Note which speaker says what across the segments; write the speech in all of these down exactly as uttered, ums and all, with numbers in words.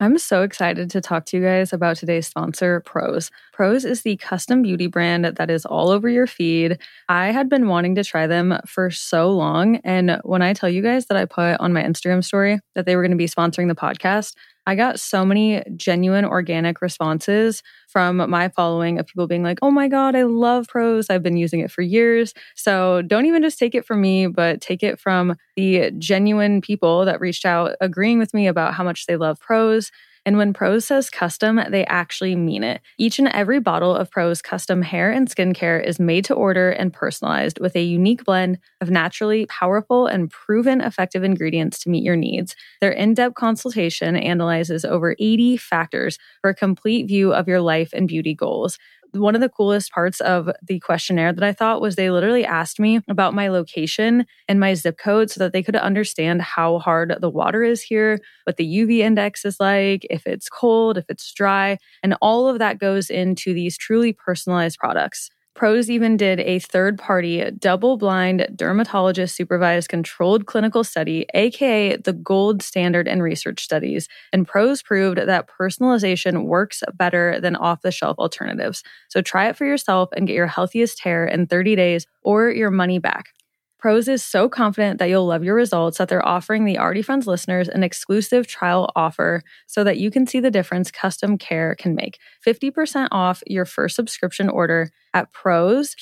Speaker 1: I'm so excited to talk to you guys about today's sponsor, Prose. Prose is the custom beauty brand that is all over your feed. I had been wanting to try them for so long. And when I tell you guys that I put on my Instagram story that they were going to be sponsoring the podcast, I got so many genuine organic responses from my following of people being like, oh my God, I love Prose. I've been using it for years. So don't even just take it from me, but take it from the genuine people that reached out agreeing with me about how much they love Prose. And when Prose says custom, they actually mean it. Each and every bottle of Prose custom hair and skincare is made to order and personalized with a unique blend of naturally powerful and proven effective ingredients to meet your needs. Their in-depth consultation analyzes over eighty factors for a complete view of your life and beauty goals. One of the coolest parts of the questionnaire that I thought was they literally asked me about my location and my zip code so that they could understand how hard the water is here, what the U V index is like, if it's cold, if it's dry, and all of that goes into these truly personalized products. Prose even did a third-party, double-blind, dermatologist-supervised controlled clinical study, aka the gold standard in research studies, and Prose proved that personalization works better than off-the-shelf alternatives. So try it for yourself and get your healthiest hair in thirty days or your money back. Prose is so confident that you'll love your results that they're offering the Already Friends listeners an exclusive trial offer so that you can see the difference custom care can make. fifty percent off your first subscription order at Prose,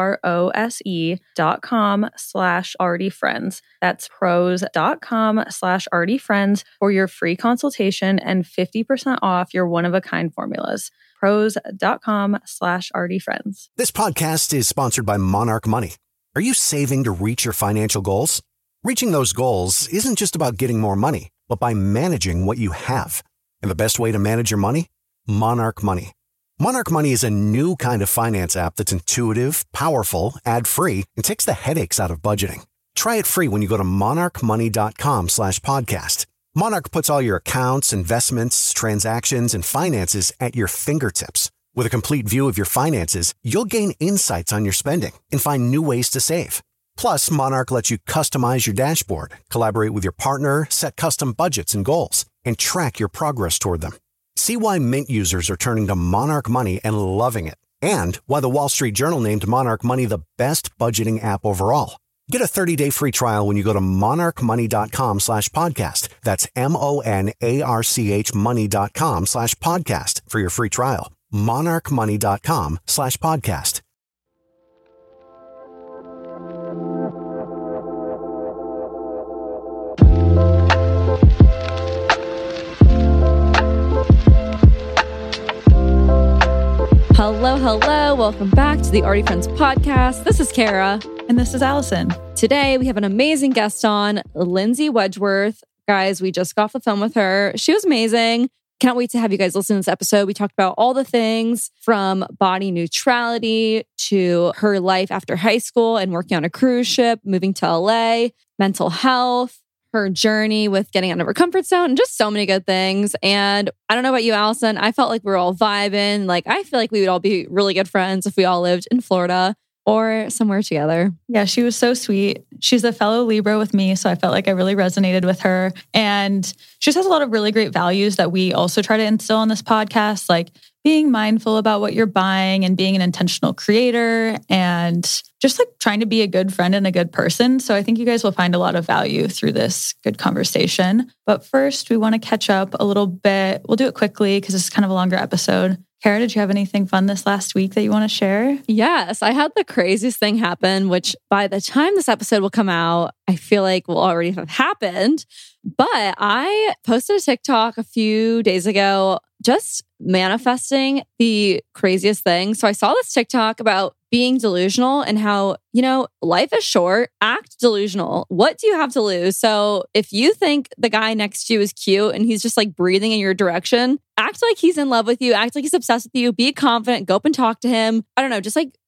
Speaker 1: P-R-O-S-E dot com slash Already Friends. That's prose dot com slash Already Friends for your free consultation and fifty percent off your one-of-a-kind formulas. Prose dot com slash Already Friends.
Speaker 2: This podcast is sponsored by Monarch Money. Are you saving to reach your financial goals? Reaching those goals isn't just about getting more money, but by managing what you have. And the best way to manage your money? Monarch Money. Monarch Money is a new kind of finance app that's intuitive, powerful, ad-free, and takes the headaches out of budgeting. Try it free when you go to monarch money dot com slash podcast. Monarch puts all your accounts, investments, transactions, and finances at your fingertips. With a complete view of your finances, you'll gain insights on your spending and find new ways to save. Plus, Monarch lets you customize your dashboard, collaborate with your partner, set custom budgets and goals, and track your progress toward them. See why Mint users are turning to Monarch Money and loving it, and why the Wall Street Journal named Monarch Money the best budgeting app overall. Get a thirty-day free trial when you go to monarch money dot com slash podcast. That's M-O-N-A-R-C-H money dot com slash podcast for your free trial. monarch money dot com slash podcast.
Speaker 3: Hello, hello. Welcome back to the Already Friends podcast. This is Kara.
Speaker 1: And this is Allison.
Speaker 3: Today, we have an amazing guest on, Lindsay Wedgeworth. Guys, we just got off the phone with her. She was amazing. Can't wait to have you guys listen to this episode. We talked about all the things from body neutrality to her life after high school and working on a cruise ship, moving to L A, mental health, her journey with getting out of her comfort zone, and just so many good things. And I don't know about you, Allison. I felt like we were all vibing. Like, I feel like we would all be really good friends if we all lived in Florida or somewhere together.
Speaker 4: Yeah, she was so sweet. She's a fellow Libra with me, so I felt like I really resonated with her. And she just has a lot of really great values that we also try to instill on this podcast, like being mindful about what you're buying and being an intentional creator and just like trying to be a good friend and a good person. So I think you guys will find a lot of value through this good conversation. But first, we want to catch up a little bit. We'll do it quickly because this is kind of a longer episode. Kara, did you have anything fun this last week that you want to share?
Speaker 3: Yes, I had the craziest thing happen, which by the time this episode will come out, I feel like will already have happened. But I posted a TikTok a few days ago just manifesting the craziest thing. So I saw this TikTok about being delusional and how, you know, life is short, act delusional. What do you have to lose? So if you think the guy next to you is cute and he's just like breathing in your direction, act like he's in love with you, act like he's obsessed with you, be confident, go up and talk to him. I don't know, just like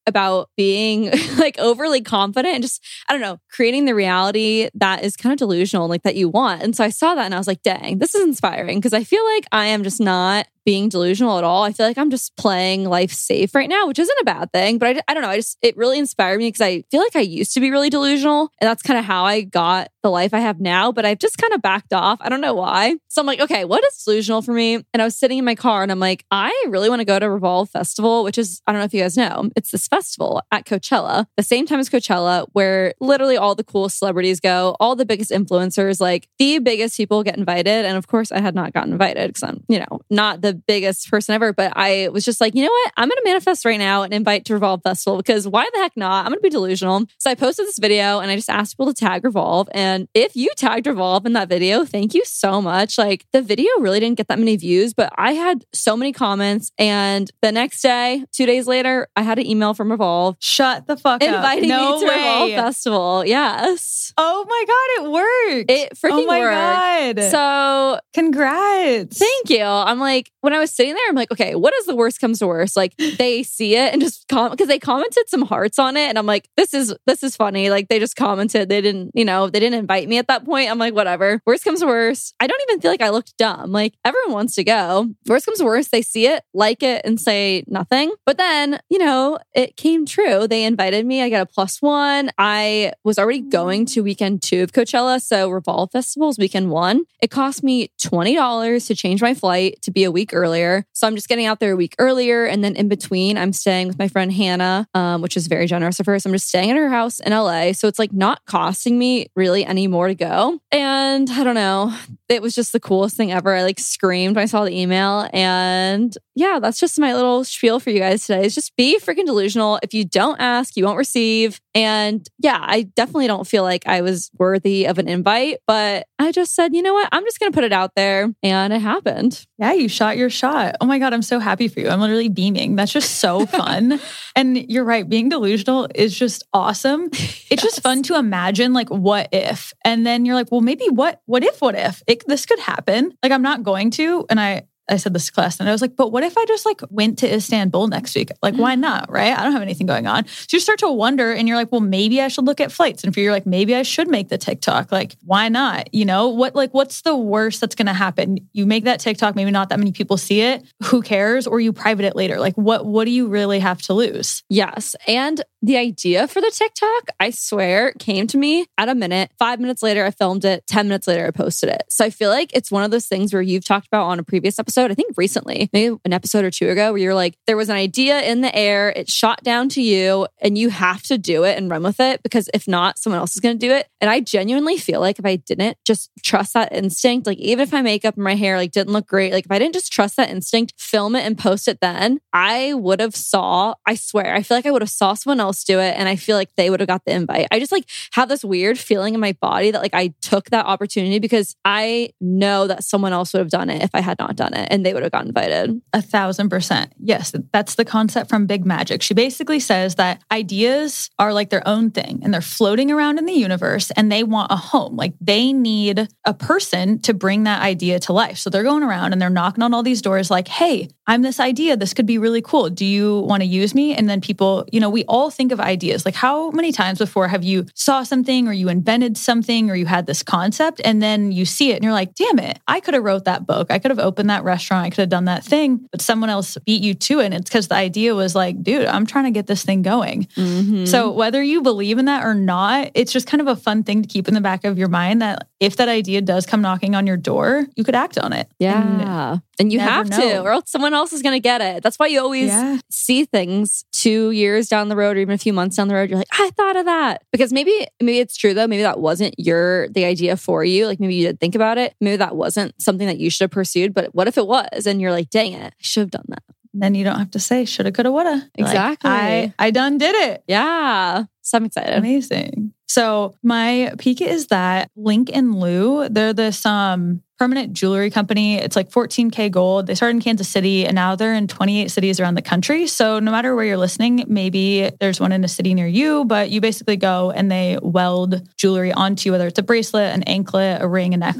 Speaker 3: about being like overly confident and just, I don't know, creating the reality that is kind of delusional, like that you want. And so I saw that and I was like, dang, this is inspiring because I feel like I am just not being delusional at all. I feel like I'm just playing life safe right now, which isn't a bad thing. But I, I don't know. I just, it really inspired me because I feel like I used to be really delusional. And that's kind of how I got the life I have now. But I've just kind of backed off. I don't know why. So I'm like, okay, what is delusional for me? And I was sitting in my car and I'm like, I really want to go to Revolve Festival, which is, I don't know if you guys know, it's this festival at Coachella, the same time as Coachella, where literally all the coolest celebrities go, all the biggest influencers, like the biggest people get invited. And of course, I had not gotten invited because I'm, you know, not the biggest person ever, but I was just like, you know what? I'm going to manifest right now and invite to Revolve Festival because why the heck not? I'm going to be delusional. So I posted this video and I just asked people to tag Revolve. And if you tagged Revolve in that video, thank you so much. Like the video really didn't get that many views, but I had so many comments. And the next day, two days later, I had an email from Revolve.
Speaker 4: Shut the fuck
Speaker 3: inviting
Speaker 4: up.
Speaker 3: Inviting
Speaker 4: no
Speaker 3: me to
Speaker 4: way.
Speaker 3: Revolve Festival. Yes.
Speaker 4: Oh my God, it worked.
Speaker 3: It freaking
Speaker 4: oh my
Speaker 3: worked.
Speaker 4: God.
Speaker 3: So
Speaker 4: congrats.
Speaker 3: Thank you. I'm like, when I was sitting there, I'm like, okay, what is the worst comes to worst? Like they see it and just comment because they commented some hearts on it. And I'm like, this is, this is funny. Like they just commented. They didn't, you know, they didn't invite me at that point. I'm like, whatever. Worst comes to worst. I don't even feel like I looked dumb. Like everyone wants to go. Worst comes to worst. They see it, like it, and say nothing. But then, you know, it came true. They invited me. I got a plus one. I was already going to weekend two of Coachella. So Revolve Festival's weekend one. It cost me twenty dollars to change my flight to be a week earlier. So I'm just getting out there a week earlier. And then in between, I'm staying with my friend Hannah, um, which is very generous of her. So I'm just staying at her house in L A. So it's like not costing me really any more to go. And I don't know. It was just the coolest thing ever. I like screamed when I saw the email. And yeah, that's just my little spiel for you guys today is just be freaking delusional. If you don't ask, you won't receive. And yeah, I definitely don't feel like I was worthy of an invite, but I just said, you know what? I'm just going to put it out there. And it happened.
Speaker 4: Yeah, you shot your shot. Oh my God, I'm so happy for you. I'm literally beaming. That's just so fun. And you're right. Being delusional is just awesome. It's yes. just fun to imagine like, what if? And then you're like, well, maybe what, what if, what if it, this could happen? Like, I'm not going to. And I, I said this to class and I was like, but what if I just like went to Istanbul next week? Like, why not? Right? I don't have anything going on. So you start to wonder and you're like, well, maybe I should look at flights. And if you're like, maybe I should make the TikTok, like, why not? You know, what, like, what's the worst that's going to happen? You make that TikTok, maybe not that many people see it. Who cares? Or you private it later. Like, what, what do you really have to lose?
Speaker 3: Yes. And the idea for the TikTok, I swear, came to me at a minute. Five minutes later, I filmed it. Ten minutes later, I posted it. So I feel like it's one of those things where you've talked about on a previous episode, I think recently, maybe an episode or two ago, where you're like, there was an idea in the air, it shot down to you, and you have to do it and run with it because if not, someone else is going to do it. And I genuinely feel like if I didn't just trust that instinct, like even if my makeup and my hair like didn't look great, like if I didn't just trust that instinct, film it and post it then, I would have saw, I swear, I feel like I would have saw someone else do it and I feel like they would have got the invite. I just like have this weird feeling in my body that like I took that opportunity because I know that someone else would have done it if I had not done it and they would have got invited.
Speaker 4: A thousand percent. Yes, that's the concept from Big Magic. She basically says that ideas are like their own thing and they're floating around in the universe and they want a home. Like they need a person to bring that idea to life. So they're going around and they're knocking on all these doors like, hey, I'm this idea. This could be really cool. Do you want to use me? And then people, you know, we all think of ideas. Like how many times before have you saw something or you invented something or you had this concept and then you see it and you're like, damn it, I could have wrote that book. I could have opened that restaurant. I could have done that thing, but someone else beat you to it. And it's because the idea was like, dude, I'm trying to get this thing going. Mm-hmm. So whether you believe in that or not, it's just kind of a fun thing to keep in the back of your mind that if that idea does come knocking on your door, you could act on it.
Speaker 3: Yeah. And, and you have know. to, or else someone else is going to get it. That's why you always yeah. see things two years down the road or even a few months down the road. You're like, I thought of that. Because maybe, maybe it's true though. Maybe that wasn't your, the idea for you. Like maybe you did think about it. Maybe that wasn't something that you should have pursued, but what if it was? And you're like, dang it, I should have done that.
Speaker 4: Then you don't have to say shoulda, coulda, woulda.
Speaker 3: Exactly.
Speaker 4: Like, I, I done did it.
Speaker 3: Yeah. So I'm excited.
Speaker 4: Amazing. So my peak is that Link and Lou, they're this um, permanent jewelry company. It's like fourteen K gold. They started in Kansas City and now they're in twenty-eight cities around the country. So no matter where you're listening, maybe there's one in a city near you, but you basically go and they weld jewelry onto you, whether it's a bracelet, an anklet, a ring, a necklace.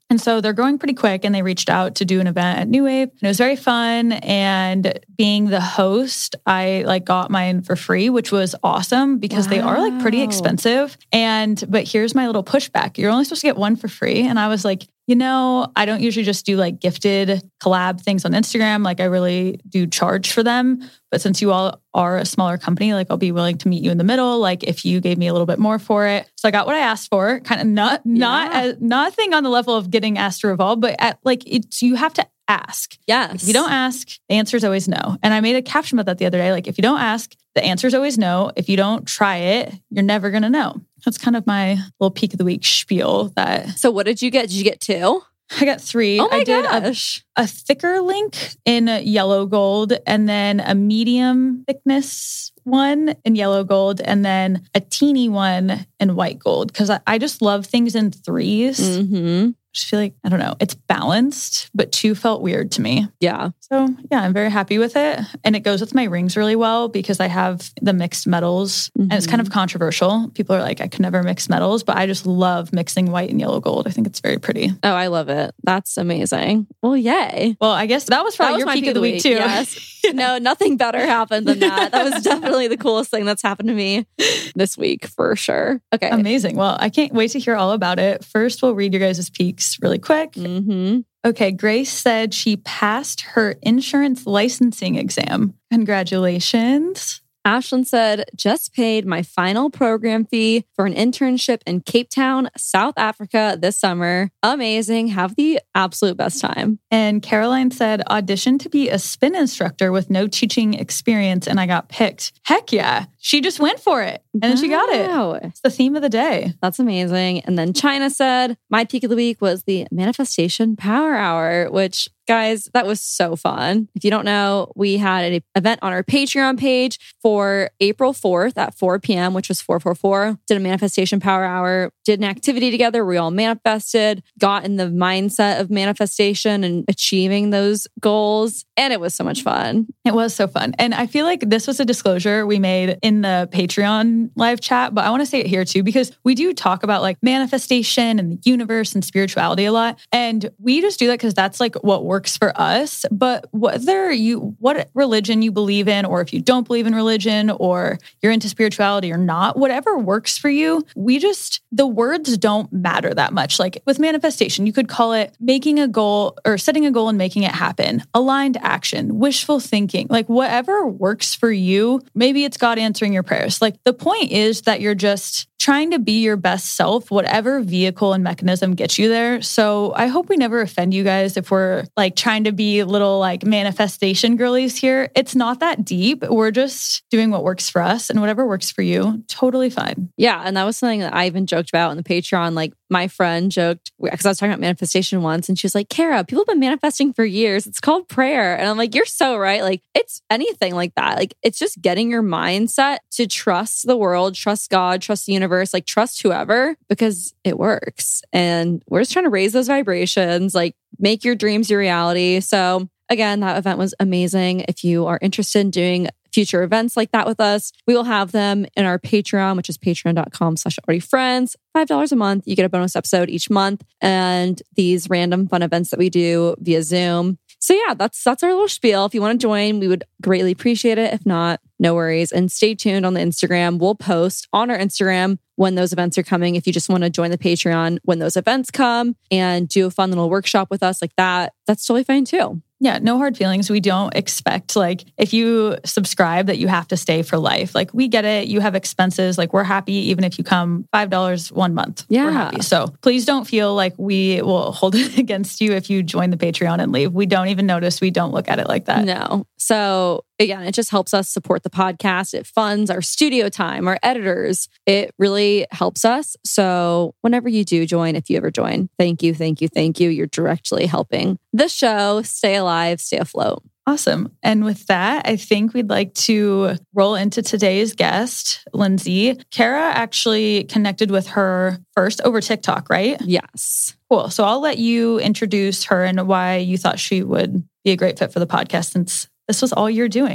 Speaker 4: And so they're growing pretty quick, and they reached out to do an event at New Wave. And it was very fun. And being the host, I like got mine for free, which was awesome because wow. they are like pretty expensive. And, but here's my little pushback. You're only supposed to get one for free. And I was like, you know, I don't usually just do like gifted collab things on Instagram. Like I really do charge for them. But since you all are a smaller company, like I'll be willing to meet you in the middle. Like if you gave me a little bit more for it. So I got what I asked for, kind of not, not,
Speaker 3: yeah.
Speaker 4: as, nothing on the level of getting asked to revolve, but at, like it's, you have to ask.
Speaker 3: Yes.
Speaker 4: If you don't ask, the answer is always no. And I made a caption about that the other day. Like if you don't ask, the answer is always no. If you don't try it, you're never going to know. That's kind of my little peak of the week spiel that.
Speaker 3: So what did you get? Did you get two?
Speaker 4: I got three.
Speaker 3: Oh my
Speaker 4: I did
Speaker 3: gosh.
Speaker 4: A, a thicker link in yellow gold, and then a medium thickness one in yellow gold, and then a teeny one in white gold. Because I, I just love things in threes.
Speaker 3: Mm-hmm.
Speaker 4: I just feel like, I don't know, it's balanced, but two felt weird to me.
Speaker 3: Yeah.
Speaker 4: So yeah, I'm very happy with it. And it goes with my rings really well because I have the mixed metals. Mm-hmm. And it's kind of controversial. People are like, I could never mix metals, but I just love mixing white and yellow gold. I think it's very pretty.
Speaker 3: Oh, I love it. That's amazing. Well, yay.
Speaker 4: Well, I guess that was probably
Speaker 3: that was
Speaker 4: your
Speaker 3: my
Speaker 4: peak of the week, week too.
Speaker 3: Yes. No, nothing better happened than that. That was definitely the coolest thing that's happened to me this week for sure. Okay.
Speaker 4: Amazing. Well, I can't wait to hear all about it. First, we'll read your guys' peaks really quick.
Speaker 3: Mm-hmm.
Speaker 4: Okay, Grace said she passed her insurance licensing exam. Congratulations.
Speaker 3: Ashlyn said, just paid my final program fee for an internship in Cape Town, South Africa this summer. Amazing. Have the absolute best time.
Speaker 4: And Caroline said, auditioned to be a spin instructor with no teaching experience, and I got picked. Heck yeah. She just went for it. And then wow. she got it. It's the theme of the day.
Speaker 3: That's amazing. And then China said, my peak of the week was the Manifestation Power Hour, which, guys, that was so fun. If you don't know, we had an event on our Patreon page for April fourth at four p.m., which was four four four. Did a Manifestation Power Hour, did an activity together. We all manifested, got in the mindset of manifestation and achieving those goals. And it was so much fun.
Speaker 4: It was so fun. And I feel like this was a disclosure we made in the Patreon live chat, but I want to say it here too, because we do talk about like manifestation and the universe and spirituality a lot. And we just do that because that's like what works for us. But whether you, what religion you believe in, or if you don't believe in religion, or you're into spirituality or not, whatever works for you, we just, the words don't matter that much. Like with manifestation, you could call it making a goal or setting a goal and making it happen, aligned action, wishful thinking, like whatever works for you. Maybe it's God answering your prayers. Like the point is that you're just trying to be your best self, whatever vehicle and mechanism gets you there. So I hope we never offend you guys if we're like trying to be little like manifestation girlies here. It's not that deep. We're just doing what works for us, and whatever works for you, totally fine.
Speaker 3: Yeah. And that was something that I even joked about on the Patreon. Like my friend joked, because I was talking about manifestation once, and she was like, Kara, people have been manifesting for years. It's called prayer. And I'm like, you're so right. Like it's anything like that. Like it's just getting your mindset to trust the world, trust God, trust the universe, like trust whoever, because it works. And we're just trying to raise those vibrations, like make your dreams your reality. So again, that event was amazing. If you are interested in doing future events like that with us, we will have them in our Patreon, which is patreon.com slash already friends. five dollars a month. You get a bonus episode each month and these random fun events that we do via Zoom. So yeah, that's that's our little spiel. If you want to join, we would greatly appreciate it. If not, no worries. And stay tuned on the Instagram. We'll post on our Instagram when those events are coming. If you just want to join the Patreon when those events come and do a fun little workshop with us like that, that's totally fine too.
Speaker 4: Yeah, no hard feelings. We don't expect like if you subscribe that you have to stay for life. Like we get it. You have expenses. Like we're happy even if you come five dollars one month.
Speaker 3: Yeah.
Speaker 4: We're happy. So please don't feel like we will hold it against you if you join the Patreon and leave. We don't even notice. We don't look at it like that.
Speaker 3: No. So again, it just helps us support the podcast. It funds our studio time, our editors. It really helps us. So whenever you do join, if you ever join, thank you, thank you, thank you. You're directly helping the show stay alive, stay afloat.
Speaker 4: Awesome. And with that, I think we'd like to roll into today's guest, Lindsay. Kara actually connected with her first over TikTok, right?
Speaker 3: Yes.
Speaker 4: Cool. So I'll let you introduce her and why you thought she would be a great fit for the podcast, since this was all you're doing.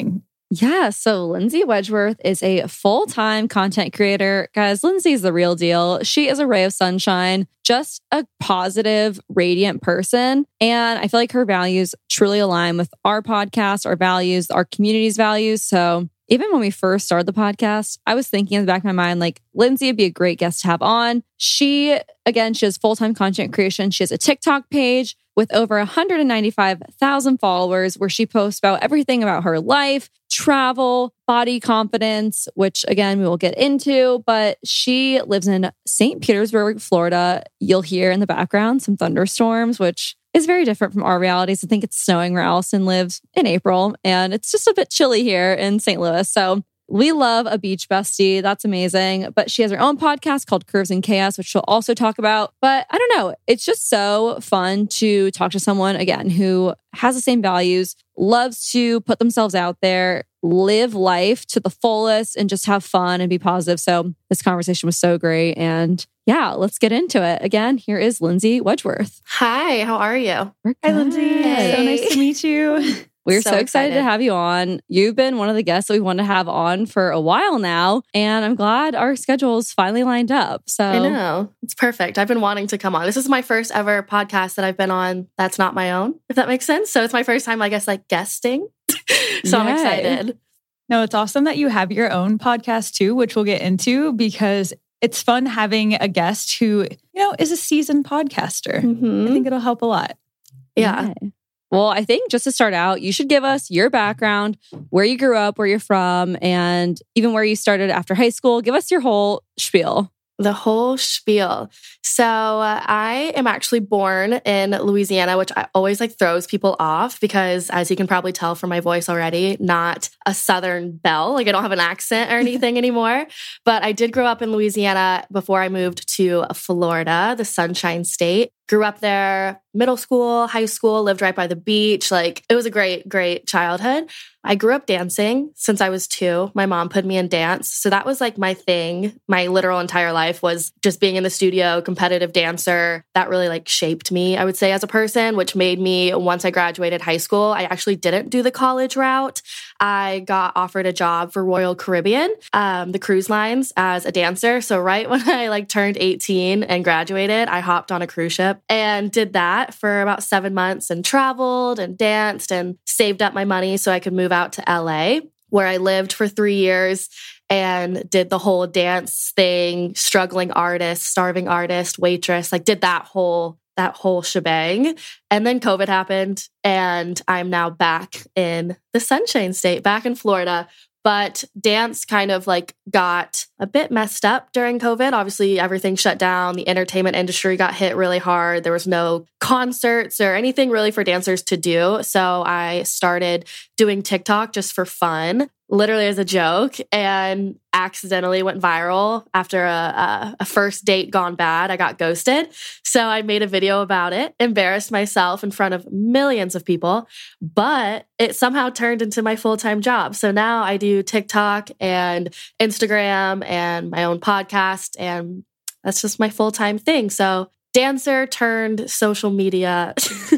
Speaker 3: Yeah, so Lindsay Wedgeworth is a full-time content creator. Guys, Lindsay's the real deal. She is a ray of sunshine, just a positive, radiant person. And I feel like her values truly align with our podcast, our values, our community's values. So even when we first started the podcast, I was thinking in the back of my mind, like, Lindsay would be a great guest to have on. She, again, she has full-time content creation. She has a TikTok page with over one hundred ninety-five thousand followers where she posts about everything about her life, travel, body confidence, which again, we will get into, but she lives in Saint Petersburg, Florida. You'll hear in the background some thunderstorms, which is very different from our realities. I think it's snowing where Allison lives in April, and it's just a bit chilly here in Saint Louis. So we love a beach bestie. That's amazing. But she has her own podcast called Curves and Chaos, which she'll also talk about. But I don't know. It's just so fun to talk to someone, again, who has the same values, loves to put themselves out there, live life to the fullest, and just have fun and be positive. So this conversation was so great. And yeah, let's get into it. Again, here is Lindsay Wedgeworth.
Speaker 5: Hi, how are you?
Speaker 4: Hi, Lindsay.
Speaker 5: Hey.
Speaker 4: So nice to meet you.
Speaker 3: We're so,
Speaker 5: So
Speaker 3: excited.
Speaker 5: excited
Speaker 3: to have you on. You've been one of the guests that we wanted to have on for a while now, and I'm glad our schedules finally lined up. So
Speaker 5: I know. It's perfect. I've been wanting to come on. This is my first ever podcast that I've been on that's not my own, if that makes sense. So it's my first time, I guess, like guesting. So I'm
Speaker 3: Yay.
Speaker 5: excited.
Speaker 4: No, it's awesome that you have your own podcast too, which we'll get into because it's fun having a guest who, you know, is a seasoned podcaster.
Speaker 5: Mhm.
Speaker 4: I think it'll help a lot.
Speaker 5: Yeah.
Speaker 3: Yay. Well, I think just to start out, you should give us your background, where you grew up, where you're from, and even where you started after high school. Give us your whole spiel.
Speaker 5: The whole spiel. So uh, I am actually born in Louisiana, which I always like throws people off because, as you can probably tell from my voice already, not a Southern belle. Like I don't have an accent or anything anymore. But I did grow up in Louisiana before I moved to Florida, the Sunshine State. Grew up there, middle school, high school, lived right by the beach. Like it was a great, great childhood. I grew up dancing since I was two. My mom put me in dance. So that was like my thing. My literal entire life was just being in the studio, competitive dancer. That really like shaped me, I would say, as a person, which made me, once I graduated high school, I actually didn't do the college route. I got offered a job for Royal Caribbean, um, the cruise lines, as a dancer. So right when I like turned eighteen and graduated, I hopped on a cruise ship and did that for about seven months and traveled and danced and saved up my money so I could move out to L A, where I lived for three years and did the whole dance thing, struggling artist, starving artist, waitress, like did that whole that whole shebang. And then COVID happened and I'm now back in the Sunshine State, back in Florida. But dance kind of like got a bit messed up during COVID. Obviously, everything shut down. The entertainment industry got hit really hard. There was no concerts or anything really for dancers to do. So I started doing TikTok just for fun, literally as a joke, and accidentally went viral after a, a, a first date gone bad. I got ghosted. So I made a video about it, embarrassed myself in front of millions of people, but it somehow turned into my full-time job. So now I do TikTok and Instagram and my own podcast, and that's just my full-time thing. So dancer turned social media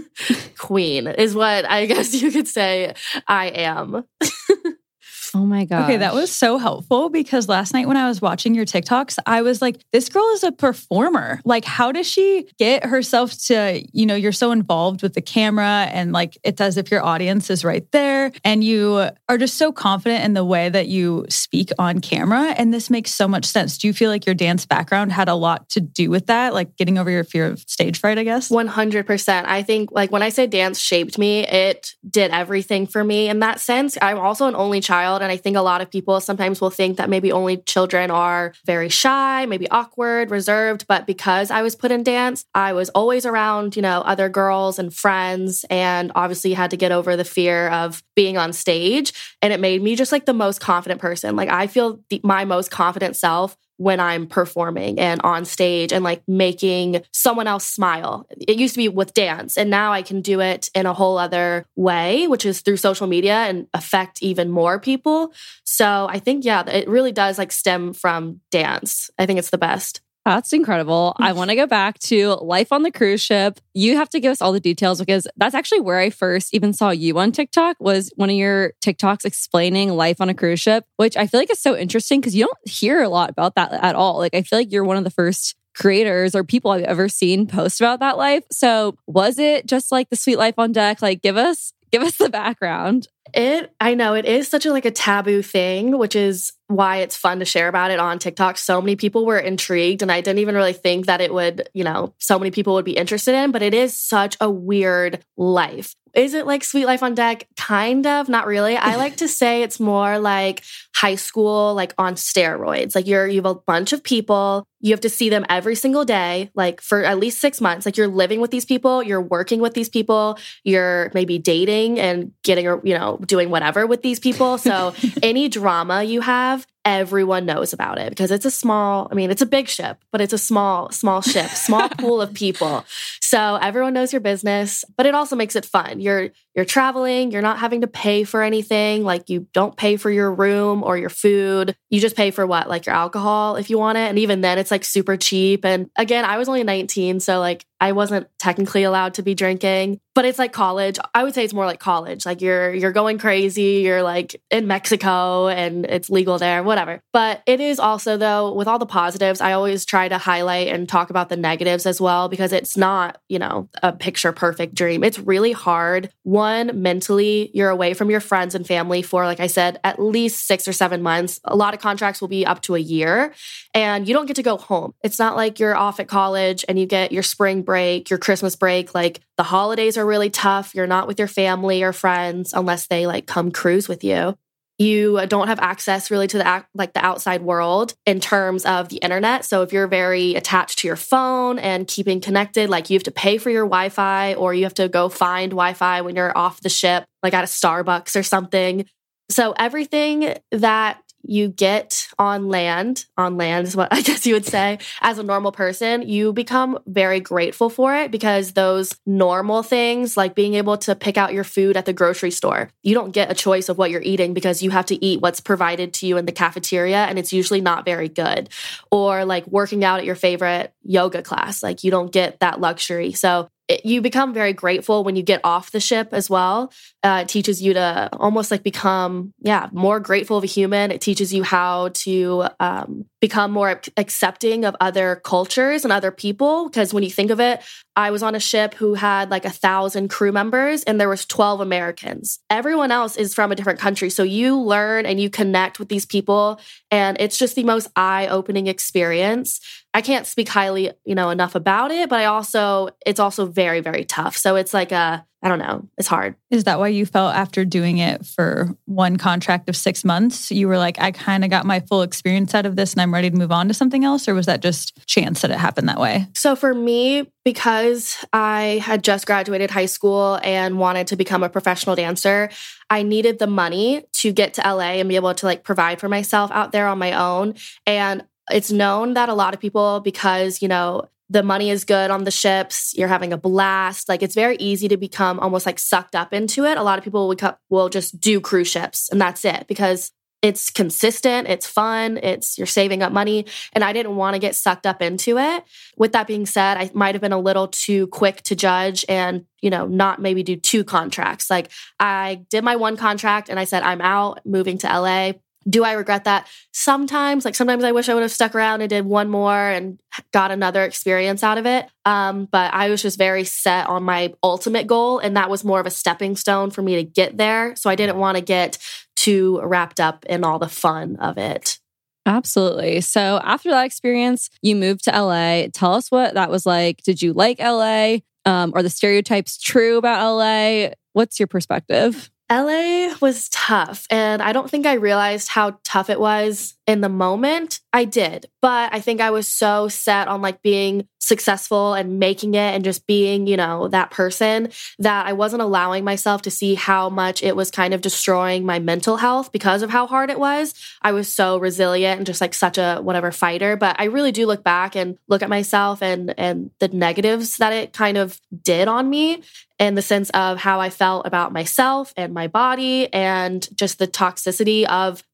Speaker 5: queen is what I guess you could say I am.
Speaker 3: Oh my God.
Speaker 4: Okay, that was so helpful because last night when I was watching your TikToks, I was like, this girl is a performer. Like, how does she get herself to, you know, you're so involved with the camera and like it's as if your audience is right there and you are just so confident in the way that you speak on camera. And this makes so much sense. Do you feel like your dance background had a lot to do with that? Like getting over your fear of stage fright, I guess?
Speaker 5: one hundred percent. I think like when I say dance shaped me, it did everything for me in that sense. I'm also an only child. And I think a lot of people sometimes will think that maybe only children are very shy, maybe awkward, reserved. But because I was put in dance, I was always around, you know, other girls and friends, and obviously had to get over the fear of being on stage. And it made me just like the most confident person. Like I feel the, my most confident self when I'm performing and on stage and like making someone else smile. It used to be with dance, and now I can do it in a whole other way, which is through social media and affect even more people. So I think, yeah, it really does like stem from dance. I think it's the best.
Speaker 3: That's incredible. I want to go back to life on the cruise ship. You have to give us all the details because that's actually where I first even saw you on TikTok, was one of your TikToks explaining life on a cruise ship, which I feel like is so interesting because you don't hear a lot about that at all. Like, I feel like you're one of the first creators or people I've ever seen post about that life. So was it just like the sweet life on deck? Like, give us, give us the background.
Speaker 5: It, I know it is such a like a taboo thing, which is why it's fun to share about it on TikTok. So many people were intrigued and I didn't even really think that it would, you know, so many people would be interested in, but it is such a weird life. Is it like Sweet Life on Deck? Kind of, not really. I like to say it's more like high school, like on steroids. Like you're, you have a bunch of people. You have to see them every single day, like for at least six months. Like you're living with these people, you're working with these people, you're maybe dating and getting, you know, doing whatever with these people. So any drama you have, everyone knows about it because it's a small, I mean, it's a big ship, but it's a small, small ship, small pool of people. So everyone knows your business, but it also makes it fun. You're, you're traveling, you're not having to pay for anything. Like you don't pay for your room or your food. You just pay for what? Like your alcohol if you want it. And even then it's like super cheap. And again, I was only nineteen. So like I wasn't technically allowed to be drinking, but it's like college. I would say it's more like college. Like you're, you're going crazy. You're like in Mexico and it's legal there, whatever. But it is also though, with all the positives, I always try to highlight and talk about the negatives as well, because it's not, you know, a picture perfect dream. It's really hard. One, mentally, you're away from your friends and family for, like I said, at least six or seven months. A lot of contracts will be up to a year and you don't get to go home. It's not like you're off at college and you get your spring break, your Christmas break. Like the holidays are really tough. You're not with your family or friends unless they like come cruise with you. You don't have access really to the like the outside world in terms of the internet. So if you're very attached to your phone and keeping connected, like you have to pay for your Wi-Fi or you have to go find Wi-Fi when you're off the ship, like at a Starbucks or something. So everything that you get on land, on land is what I guess you would say, as a normal person, you become very grateful for it because those normal things, like being able to pick out your food at the grocery store, you don't get a choice of what you're eating because you have to eat what's provided to you in the cafeteria and it's usually not very good. Or like working out at your favorite yoga class, like you don't get that luxury. So it, you become very grateful when you get off the ship as well. Uh, it teaches you to almost like become, yeah, more grateful of a human. It teaches you how to um, become more accepting of other cultures and other people. Because when you think of it, I was on a ship who had like a thousand crew members and there was twelve Americans. Everyone else is from a different country. So you learn and you connect with these people. And it's just the most eye-opening experience. I can't speak highly, you know, enough about it, but I also, it's also very, very tough. So it's like a, I don't know, it's hard.
Speaker 4: Is that why you felt after doing it for one contract of six months, you were like, I kind of got my full experience out of this and I'm ready to move on to something else? Or was that just chance that it happened that way?
Speaker 5: So for me, because I had just graduated high school and wanted to become a professional dancer, I needed the money to get to L A and be able to like provide for myself out there on my own. And it's known that a lot of people, because, you know, the money is good on the ships, you're having a blast. Like it's very easy to become almost like sucked up into it. A lot of people will, will just do cruise ships and that's it because it's consistent, it's fun, it's you're saving up money. And I didn't want to get sucked up into it. With that being said, I might have been a little too quick to judge and, you know, not maybe do two contracts. Like I did my one contract and I said, I'm out, moving to L A. Do I regret that? Sometimes, like sometimes I wish I would have stuck around and did one more and got another experience out of it. Um, but I was just very set on my ultimate goal. And that was more of a stepping stone for me to get there. So I didn't want to get too wrapped up in all the fun of it.
Speaker 3: Absolutely. So after that experience, you moved to L A. Tell us what that was like. Did you like L A? Um, are the stereotypes true about L A? What's your perspective?
Speaker 5: L A was tough, and I don't think I realized how tough it was in the moment. I did, but I think I was so set on like being successful and making it and just being, you know, that person that I wasn't allowing myself to see how much it was kind of destroying my mental health because of how hard it was. I was so resilient and just like such a whatever fighter, but I really do look back and look at myself and and the negatives that it kind of did on me in the sense of how I felt about myself and my body and just the toxicity of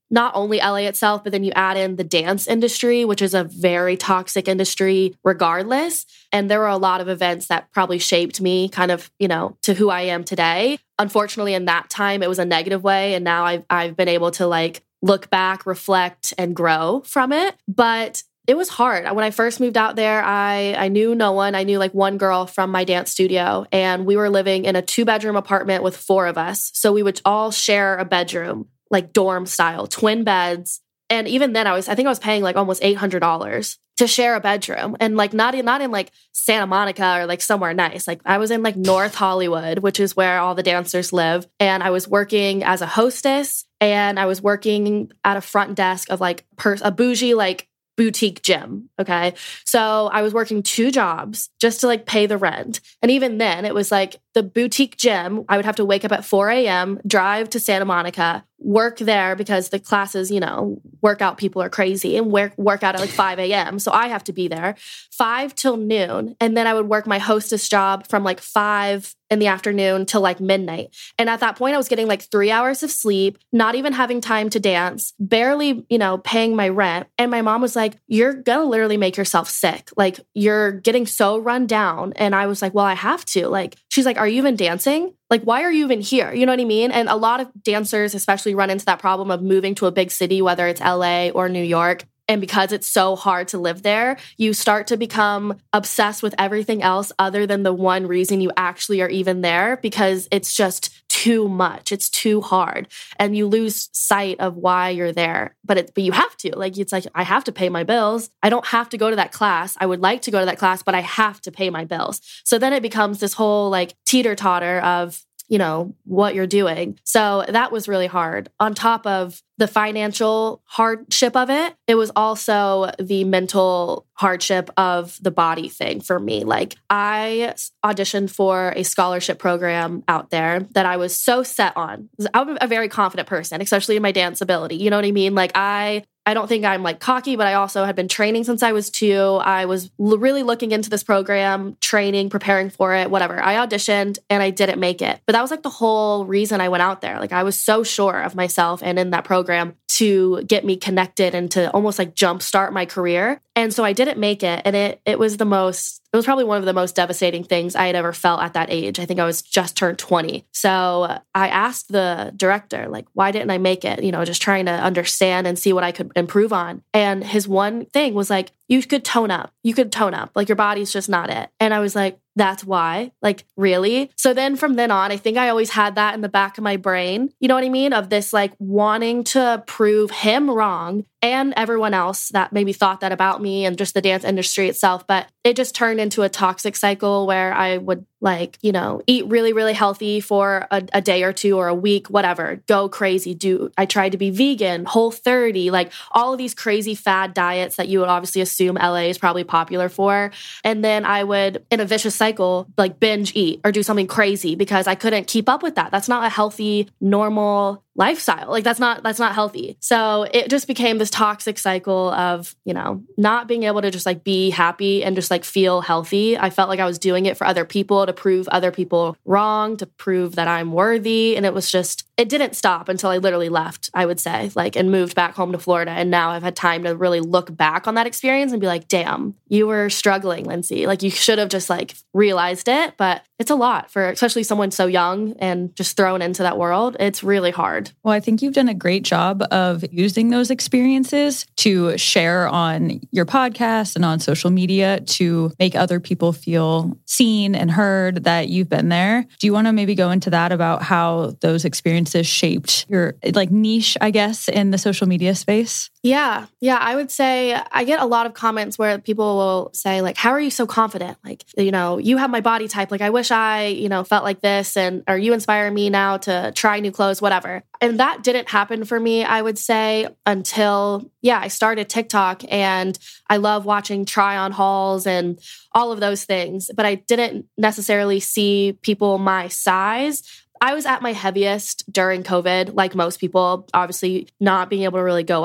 Speaker 5: not only L A itself, but then you add in the dance industry, which is a very toxic industry regardless. And there were a lot of events that probably shaped me kind of, you know, to who I am today. Unfortunately, in that time, it was a negative way. And now I've, I've been able to like look back, reflect, and grow from it. But it was hard. When I first moved out there, I, I knew no one. I knew like one girl from my dance studio, and we were living in a two bedroom apartment with four of us. So we would all share a bedroom, like dorm style, twin beds. And even then I was, I think I was paying like almost eight hundred dollars to share a bedroom, and like not in, not in like Santa Monica or like somewhere nice. Like I was in like North Hollywood, which is where all the dancers live. And I was working as a hostess, and I was working at a front desk of like pers- a bougie, like boutique gym. Okay. So I was working two jobs just to like pay the rent. And even then it was like the boutique gym, I would have to wake up at four a.m., drive to Santa Monica, work there because the classes, you know, workout people are crazy, and work, work out at like five a.m. So I have to be there five till noon. And then I would work my hostess job from like five in the afternoon till like midnight. And at that point I was getting like three hours of sleep, not even having time to dance, barely, you know, paying my rent. And my mom was like, you're going to literally make yourself sick. Like you're getting so run down. And I was like, well, I have to. Like, she's like, are you even dancing? Like, why are you even here? You know what I mean? And a lot of dancers especially run into that problem of moving to a big city, whether it's L A or New York. And because it's so hard to live there, you start to become obsessed with everything else other than the one reason you actually are even there, because it's just too much. It's too hard. And you lose sight of why you're there. But it, but you have to. Like, it's like, I have to pay my bills. I don't have to go to that class. I would like to go to that class, but I have to pay my bills. So then it becomes this whole like teeter-totter of, you know, what you're doing. So that was really hard. On top of the financial hardship of it, it was also the mental hardship of the body thing for me. Like I auditioned for a scholarship program out there that I was so set on. I'm a very confident person, especially in my dance ability. You know what I mean? Like I I don't think I'm like cocky, but I also had been training since I was two. I was l- really looking into this program, training, preparing for it, whatever. I auditioned and I didn't make it. But that was like the whole reason I went out there. Like I was so sure of myself and in that program to get me connected and to almost like jumpstart my career. And so I didn't make it. And it it was the most, it was probably one of the most devastating things I had ever felt at that age. I think I was just turned twenty. So I asked the director, like, why didn't I make it? You know, just trying to understand and see what I could improve on. And his one thing was like, you could tone up. You could tone up. Like your body's just not it. And I was like, that's why? Like, really? So then from then on, I think I always had that in the back of my brain. You know what I mean? Of this like wanting to prove him wrong and everyone else that maybe thought that about me and just the dance industry itself. But it just turned into a toxic cycle where I would like, you know, eat really, really healthy for a, a day or two or a week, whatever, go crazy. Do I tried to be vegan, Whole thirty, like all of these crazy fad diets that you would obviously assume L A is probably popular for. And then I would, in a vicious cycle, like binge eat or do something crazy because I couldn't keep up with that. That's not a healthy, normal lifestyle. Like that's not, that's not healthy. So it just became this toxic cycle of, you know, not being able to just like be happy and just like feel healthy. I felt like I was doing it for other people to prove other people wrong, to prove that I'm worthy. And it was just, it didn't stop until I literally left, I would say, like, and moved back home to Florida. And now I've had time to really look back on that experience and be like, damn, you were struggling, Lindsay. Like you should have just like realized it, but it's a lot for especially someone so young and just thrown into that world. It's really hard.
Speaker 4: Well, I think you've done a great job of using those experiences to share on your podcast and on social media to make other people feel seen and heard that you've been there. Do you want to maybe go into that about how those experiences shaped your like niche, I guess, in the social media space?
Speaker 5: Yeah. Yeah. I would say I get a lot of comments where people will say like, how are you so confident? Like, you know, you have my body type. Like, I wish I, you know, felt like this. And are you inspiring me now to try new clothes, whatever. And that didn't happen for me, I would say, until, yeah, I started TikTok and I love watching try on hauls and all of those things. But I didn't necessarily see people my size. I was at my heaviest during COVID, like most people, obviously not being able to really go out,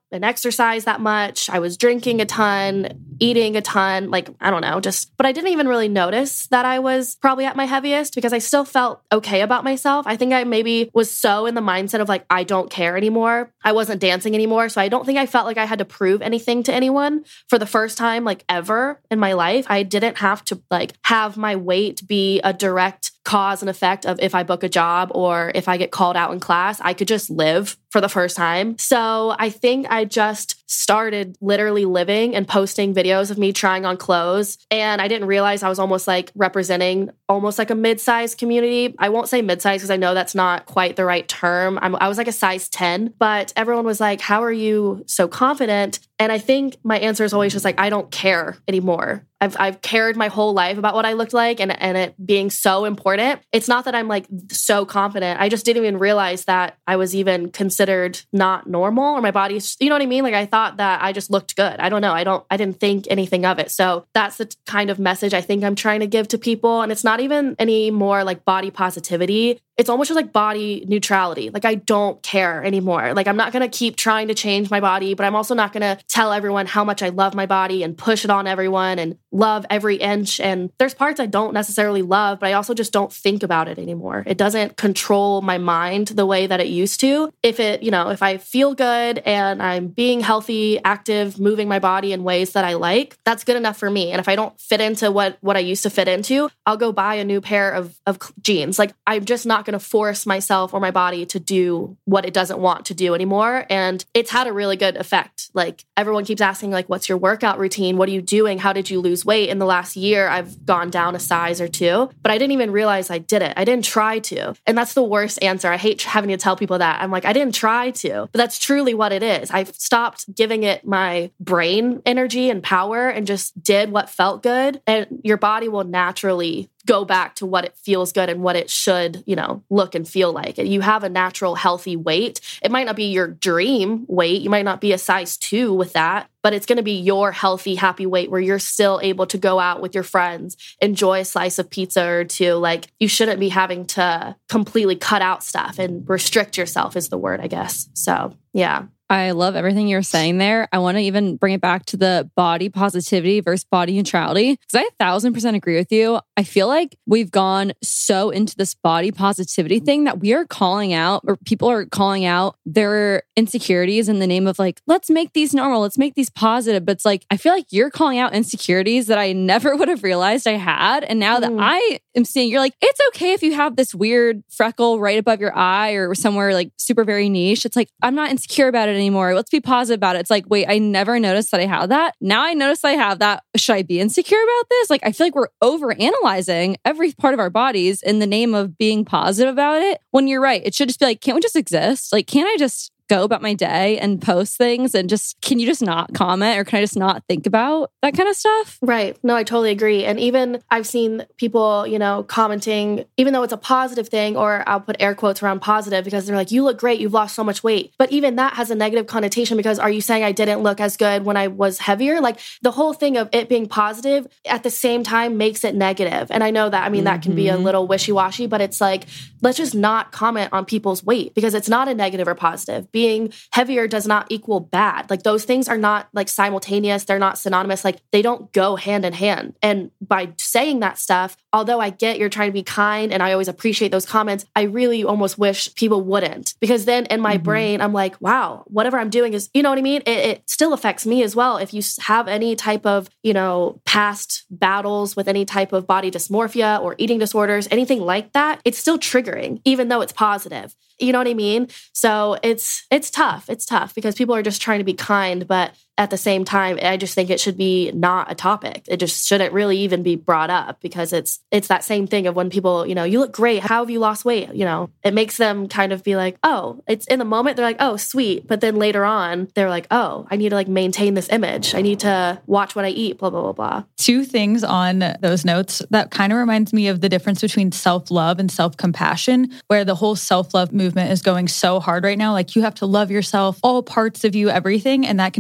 Speaker 5: and exercise that much. I was drinking a ton, eating a ton, like, I don't know, just, but I didn't even really notice that I was probably at my heaviest because I still felt okay about myself. I think I maybe was so in the mindset of like, I don't care anymore. I wasn't dancing anymore. So I don't think I felt like I had to prove anything to anyone for the first time, like ever in my life. I didn't have to like have my weight be a direct cause and effect of if I book a job or if I get called out in class. I could just live for the first time. So I think I just started literally living and posting videos of me trying on clothes. And I didn't realize I was almost like representing almost like a mid-sized community. I won't say mid-sized because I know that's not quite the right term. I'm, I was like a size ten, but everyone was like, how are you so confident? And I think my answer is always just like, I don't care anymore. I've I've cared my whole life about what I looked like and, and it being so important. It's not that I'm like so confident. I just didn't even realize that I was even considered not normal or my body, you know what I mean? Like I thought that I just looked good. I don't know. I don't, I didn't think anything of it. So that's the kind of message I think I'm trying to give to people. And it's not even any more like body positivity. It's almost just like body neutrality. Like I don't care anymore. Like I'm not going to keep trying to change my body, but I'm also not going to tell everyone how much I love my body and push it on everyone and love every inch. And there's parts I don't necessarily love, but I also just don't think about it anymore. It doesn't control my mind the way that it used to. If it, you know, if I feel good and I'm being healthy, active, moving my body in ways that I like, that's good enough for me. And if I don't fit into what, what I used to fit into, I'll go buy a new pair of, of jeans. Like I'm just not going to force myself or my body to do what it doesn't want to do anymore. And it's had a really good effect. Like everyone keeps asking, like, what's your workout routine? What are you doing? How did you lose weight? In the last year, I've gone down a size or two, but I didn't even realize I did it. I didn't try to. And that's the worst answer. I hate having to tell people that. I'm like, I didn't try to, but that's truly what it is. I've stopped giving it my brain energy and power and just did what felt good. And your body will naturally go back to what it feels good and what it should, you know, look and feel like. You have a natural, healthy weight. It might not be your dream weight. You might not be a size two with that, but it's going to be your healthy, happy weight where you're still able to go out with your friends, enjoy a slice of pizza or two. Like you shouldn't be having to completely cut out stuff and restrict yourself is the word, I guess. So yeah.
Speaker 3: I love everything you're saying there. I want to even bring it back to the body positivity versus body neutrality, because I a thousand percent agree with you. I feel like we've gone so into this body positivity thing that we are calling out, or people are calling out their insecurities in the name of like, let's make these normal, let's make these positive. But it's like, I feel like you're calling out insecurities that I never would have realized I had. And now that mm. I am seeing, you're like, it's okay if you have this weird freckle right above your eye or somewhere like super very niche. It's like, I'm not insecure about it anymore. Let's be positive about it. It's like, wait, I never noticed that I had that. Now I notice I have that. Should I be insecure about this? Like, I feel like we're over analyzing every part of our bodies in the name of being positive about it. When you're right, it should just be like, can't we just exist? Like, can't I just go about my day and post things and just, can you just not comment or can I just not think about that kind of stuff?
Speaker 5: Right. No, I totally agree. And even I've seen people, you know, commenting, even though it's a positive thing, or I'll put air quotes around positive because they're like, you look great, you've lost so much weight. But even that has a negative connotation because are you saying I didn't look as good when I was heavier? Like the whole thing of it being positive at the same time makes it negative. And I know that, I mean, mm-hmm. that can be a little wishy-washy, but it's like, let's just not comment on people's weight because it's not a negative or positive. Being heavier does not equal bad. Like those things are not like simultaneous. They're not synonymous. Like they don't go hand in hand. And by saying that stuff, although I get you're trying to be kind and I always appreciate those comments, I really almost wish people wouldn't. Because then in my mm-hmm. brain, I'm like, wow, whatever I'm doing is, you know what I mean? It, it still affects me as well. If you have any type of, you know, past battles with any type of body dysmorphia or eating disorders, anything like that, it's still triggering, even though it's positive. You know what I mean? So it's it's tough. It's tough because people are just trying to be kind, but at the same time, I just think it should be not a topic. It just shouldn't really even be brought up because it's it's that same thing of when people, you know, you look great. How have you lost weight? You know, it makes them kind of be like, oh, it's in the moment. They're like, oh, sweet. But then later on, they're like, oh, I need to like maintain this image. I need to watch what I eat, blah, blah, blah, blah.
Speaker 4: Two things on those notes that kind of reminds me of the difference between self-love and self-compassion, where the whole self-love movement is going so hard right now. Like you have to love yourself, all parts of you, everything. And that can just be so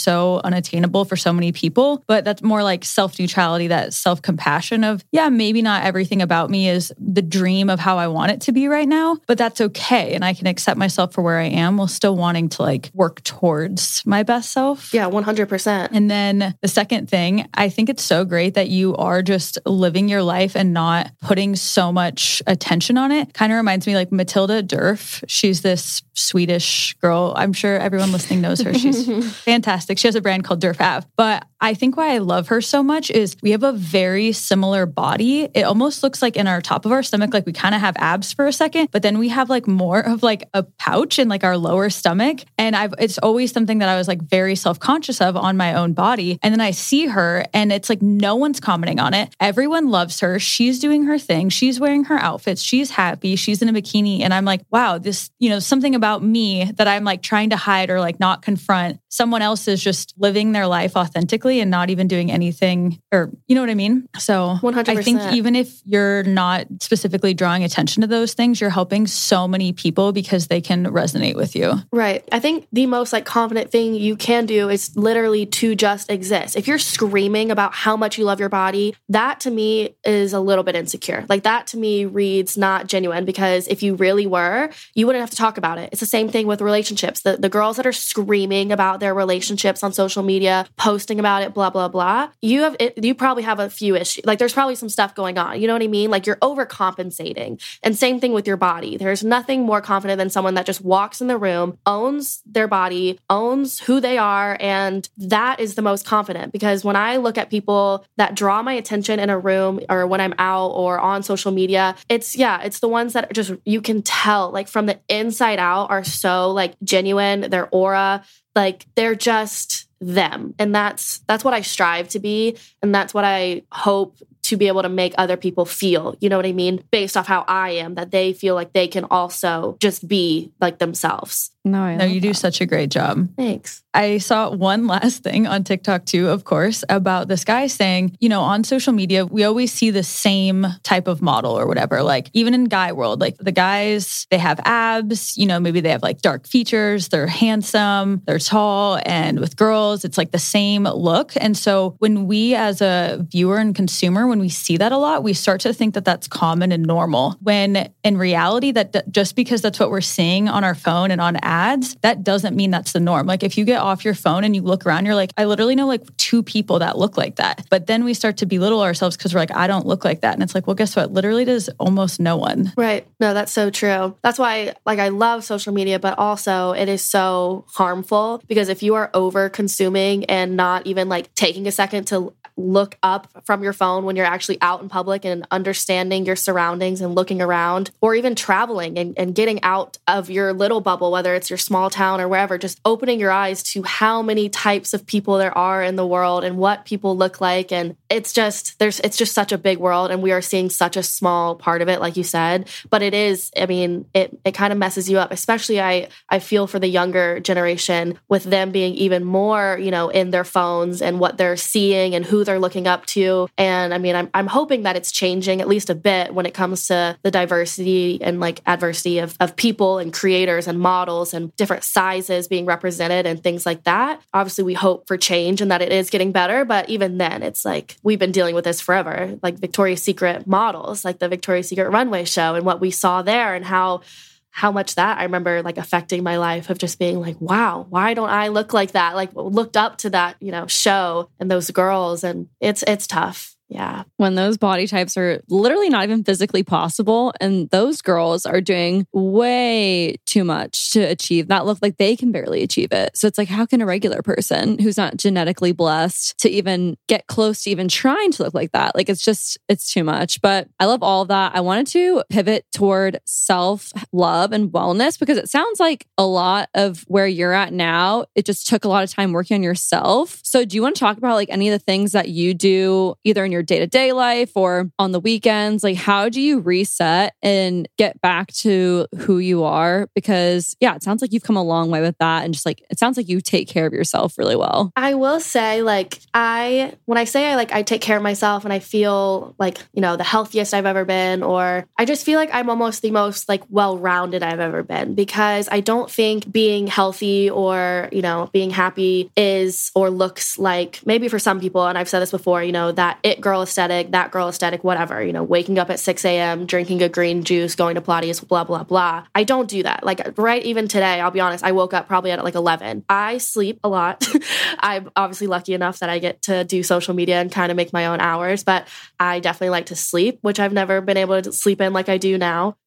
Speaker 4: so unattainable for so many people. But that's more like self-neutrality, that self-compassion of, yeah, maybe not everything about me is the dream of how I want it to be right now, but that's okay. And I can accept myself for where I am while still wanting to like work towards my best self.
Speaker 5: Yeah, one hundred percent.
Speaker 4: And then the second thing, I think it's so great that you are just living your life and not putting so much attention on it. Kind of reminds me like Matilda Durf. She's this Swedish girl. I'm sure everyone listening knows her. She's fantastic. She has a brand called Durf Av. But I think why I love her so much is we have a very similar body. It almost looks like in our top of our stomach, like we kind of have abs for a second, but then we have like more of like a pouch in like our lower stomach. And I've, it's always something that I was like very self-conscious of on my own body. And then I see her and it's like, no one's commenting on it. Everyone loves her. She's doing her thing. She's wearing her outfits. She's happy. She's in a bikini. And I'm like, wow, this, you know, something about me that I'm like trying to hide or like not confront. Someone else is just living their life authentically and not even doing anything, or you know what I mean? So
Speaker 5: one hundred percent.
Speaker 4: I think even if you're not specifically drawing attention to those things, you're helping so many people because they can resonate with you.
Speaker 5: Right. I think the most like confident thing you can do is literally to just exist. If you're screaming about how much you love your body, that to me is a little bit insecure. Like that to me reads not genuine, because if you really were, you wouldn't have to talk about it. It's the same thing with relationships. The, the girls that are screaming about their relationships on social media, posting about it, blah, blah, blah. You have, it, you probably have a few issues. Like there's probably some stuff going on. You know what I mean? Like you're overcompensating. And same thing with your body. There's nothing more confident than someone that just walks in the room, owns their body, owns who they are. And that is the most confident, because when I look at people that draw my attention in a room or when I'm out or on social media, it's, yeah, it's the ones that just, you can tell like from the inside out are so like genuine, their aura, like they're just them. And that's, that's what I strive to be. And that's what I hope to be able to make other people feel, you know what I mean? Based off how I am, that they feel like they can also just be like themselves.
Speaker 3: No, I
Speaker 4: no, you
Speaker 3: that.
Speaker 4: do such a great job.
Speaker 5: Thanks.
Speaker 4: I saw one last thing on TikTok too, of course, about this guy saying, you know, on social media, we always see the same type of model or whatever. Like even in guy world, like the guys, they have abs, you know, maybe they have like dark features, they're handsome, they're tall. And with girls, it's like the same look. And so when we as a viewer and consumer, when we see that a lot, we start to think that that's common and normal. When in reality, that d- just because that's what we're seeing on our phone and on ads, that doesn't mean that's the norm. Like if you get off your phone and you look around, you're like, I literally know like two people that look like that. But then we start to belittle ourselves because we're like, I don't look like that. And it's like, well, guess what? Literally does almost no one.
Speaker 5: Right. No, that's so true. That's why like I love social media, but also it is so harmful, because if you are over consuming and not even like taking a second to look up from your phone when you're actually out in public and understanding your surroundings and looking around, or even traveling and, and getting out of your little bubble, whether it's your small town or wherever, just opening your eyes to how many types of people there are in the world and what people look like. And it's just, there's, it's just such a big world, and we are seeing such a small part of it, like you said, but it is, I mean, it, it kind of messes you up, especially I, I feel for the younger generation with them being even more, you know, in their phones and what they're seeing and who they're looking up to. And I mean, I'm, I'm hoping that it's changing at least a bit when it comes to the diversity and like adversity of, of people and creators and models and different sizes being represented and things like that. Obviously, we hope for change and that it is getting better. But even then, it's like we've been dealing with this forever, like Victoria's Secret models, like the Victoria's Secret runway show and what we saw there and how how much that I remember like affecting my life of just being like, wow, why don't I look like that? Like looked up to that, you know, show and those girls, and it's it's tough. Yeah.
Speaker 3: When those body types are literally not even physically possible, and those girls are doing way too much to achieve that look, like they can barely achieve it. So it's like, how can a regular person who's not genetically blessed to even get close to even trying to look like that? Like it's just, it's too much. But I love all of that. I wanted to pivot toward self-love and wellness, because it sounds like a lot of where you're at now, it just took a lot of time working on yourself. So do you want to talk about like any of the things that you do either in your day-to-day life or on the weekends? Like how do you reset and get back to who you are? Because because yeah, it sounds like you've come a long way with that. And just like, it sounds like you take care of yourself really well.
Speaker 5: I will say like, I, when I say I like, I take care of myself and I feel like, you know, the healthiest I've ever been, or I just feel like I'm almost the most like well-rounded I've ever been, because I don't think being healthy or, you know, being happy is or looks like, maybe for some people, and I've said this before, you know, that it girl aesthetic, that girl aesthetic, whatever, you know, waking up at six a.m., drinking a green juice, going to Pilates, blah, blah, blah. I don't do that. Like right even today, I'll be honest, I woke up probably at like eleven. I sleep a lot. I'm obviously lucky enough that I get to do social media and kind of make my own hours, but I definitely like to sleep, which I've never been able to sleep in like I do now.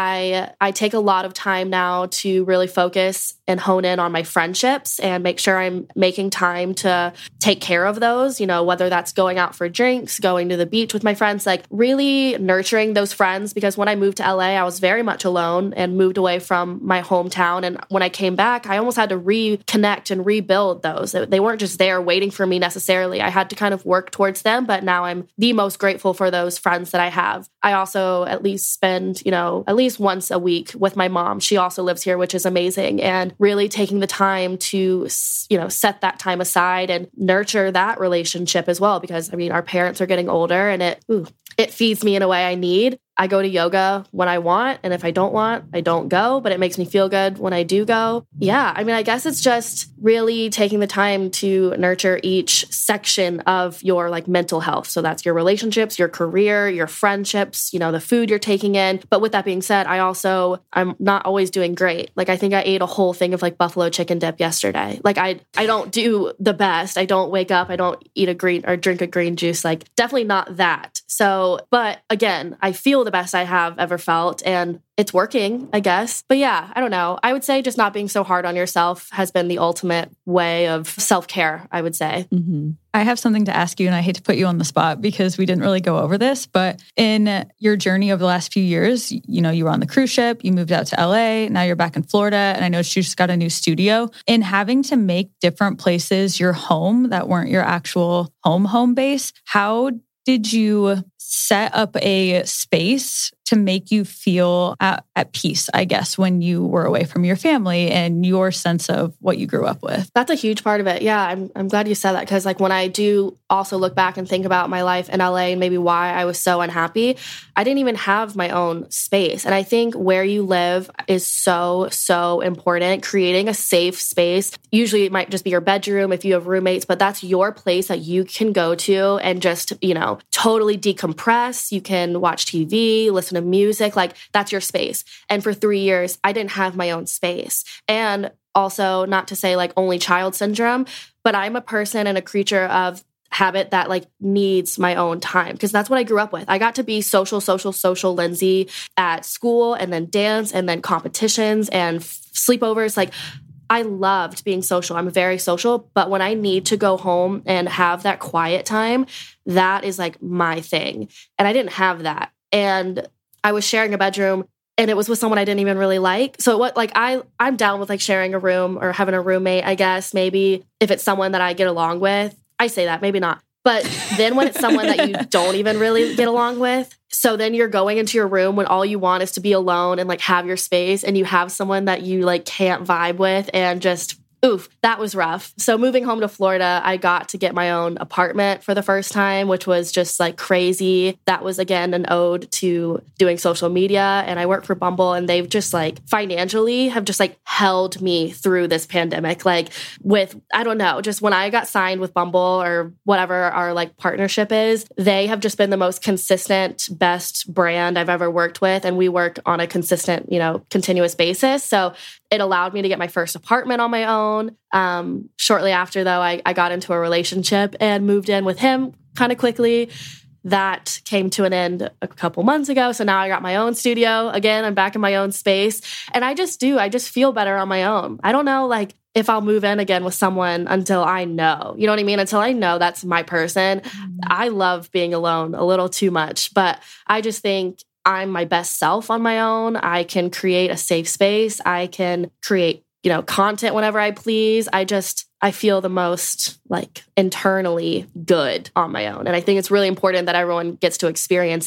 Speaker 5: I I take a lot of time now to really focus and hone in on my friendships and make sure I'm making time to take care of those, you know, whether that's going out for drinks, going to the beach with my friends, like really nurturing those friends. Because when I moved to L A, I was very much alone and moved away from my hometown. And when I came back, I almost had to reconnect and rebuild those. They weren't just there waiting for me necessarily. I had to kind of work towards them, but now I'm the most grateful for those friends that I have. I also at least spend, you know, at least once a week with my mom. She also lives here, which is amazing. And really taking the time to, you know, set that time aside and nurture that relationship as well. Because I mean, our parents are getting older and it, ooh, it feeds me in a way I need. I go to yoga when I want. And if I don't want, I don't go, but it makes me feel good when I do go. Yeah. I mean, I guess it's just really taking the time to nurture each section of your like mental health. So that's your relationships, your career, your friendships, you know, the food you're taking in. But with that being said, I also, I'm not always doing great. Like I think I ate a whole thing of like buffalo chicken dip yesterday. Like I, I don't do the best. I don't wake up. I don't eat a green or drink a green juice. Like definitely not that. So, but again, I feel the best I have ever felt and it's working, I guess. But yeah, I don't know. I would say just not being so hard on yourself has been the ultimate way of self-care, I would say.
Speaker 4: Mm-hmm. I have something to ask you, and I hate to put you on the spot because we didn't really go over this, but in your journey over the last few years, you know, you were on the cruise ship, you moved out to L A, now you're back in Florida, and I know she just got a new studio. In having to make different places your home that weren't your actual home home base, how did you set up a space to make you feel at, at peace, I guess, when you were away from your family and your sense of what you grew up with?
Speaker 5: That's a huge part of it. Yeah, I'm I'm glad you said that, because like when I do also look back and think about my life in L A and maybe why I was so unhappy, I didn't even have my own space. And I think where you live is so, so important. Creating a safe space. Usually it might just be your bedroom if you have roommates, but that's your place that you can go to and just, you know, totally decompress. You can watch T V, listen to music, like that's your space. And for three years, I didn't have my own space. And also, not to say like only child syndrome, but I'm a person and a creature of habit that like needs my own time, because that's what I grew up with. I got to be social, social, social Lindsay at school, and then dance, and then competitions and f- sleepovers. Like I loved being social. I'm very social, but when I need to go home and have that quiet time, that is like my thing. And I didn't have that. And I was sharing a bedroom and it was with someone I didn't even really like. So what, like I, I'm down with like sharing a room or having a roommate, I guess, maybe if it's someone that I get along with. I say that, maybe not. But then when it's someone that you don't even really get along with, so then you're going into your room when all you want is to be alone and like have your space, and you have someone that you like can't vibe with, and just oof, that was rough. So moving home to Florida, I got to get my own apartment for the first time, which was just like crazy. That was, again, an ode to doing social media. And I work for Bumble, and they've just like financially have just like held me through this pandemic. Like with, I don't know, just when I got signed with Bumble or whatever our like partnership is, they have just been the most consistent, best brand I've ever worked with. And we work on a consistent, you know, continuous basis. So it allowed me to get my first apartment on my own. Um, shortly after, though, I, I got into a relationship and moved in with him kind of quickly. That came to an end a couple months ago. So now I got my own studio. Again, I'm back in my own space. And I just do. I just feel better on my own. I don't know, like, if I'll move in again with someone until I know. You know what I mean? Until I know that's my person. Mm-hmm. I love being alone a little too much. But I just think I'm my best self on my own. I can create a safe space. I can create, you know, content whenever I please. I just, I feel the most like internally good on my own. And I think it's really important that everyone gets to experience that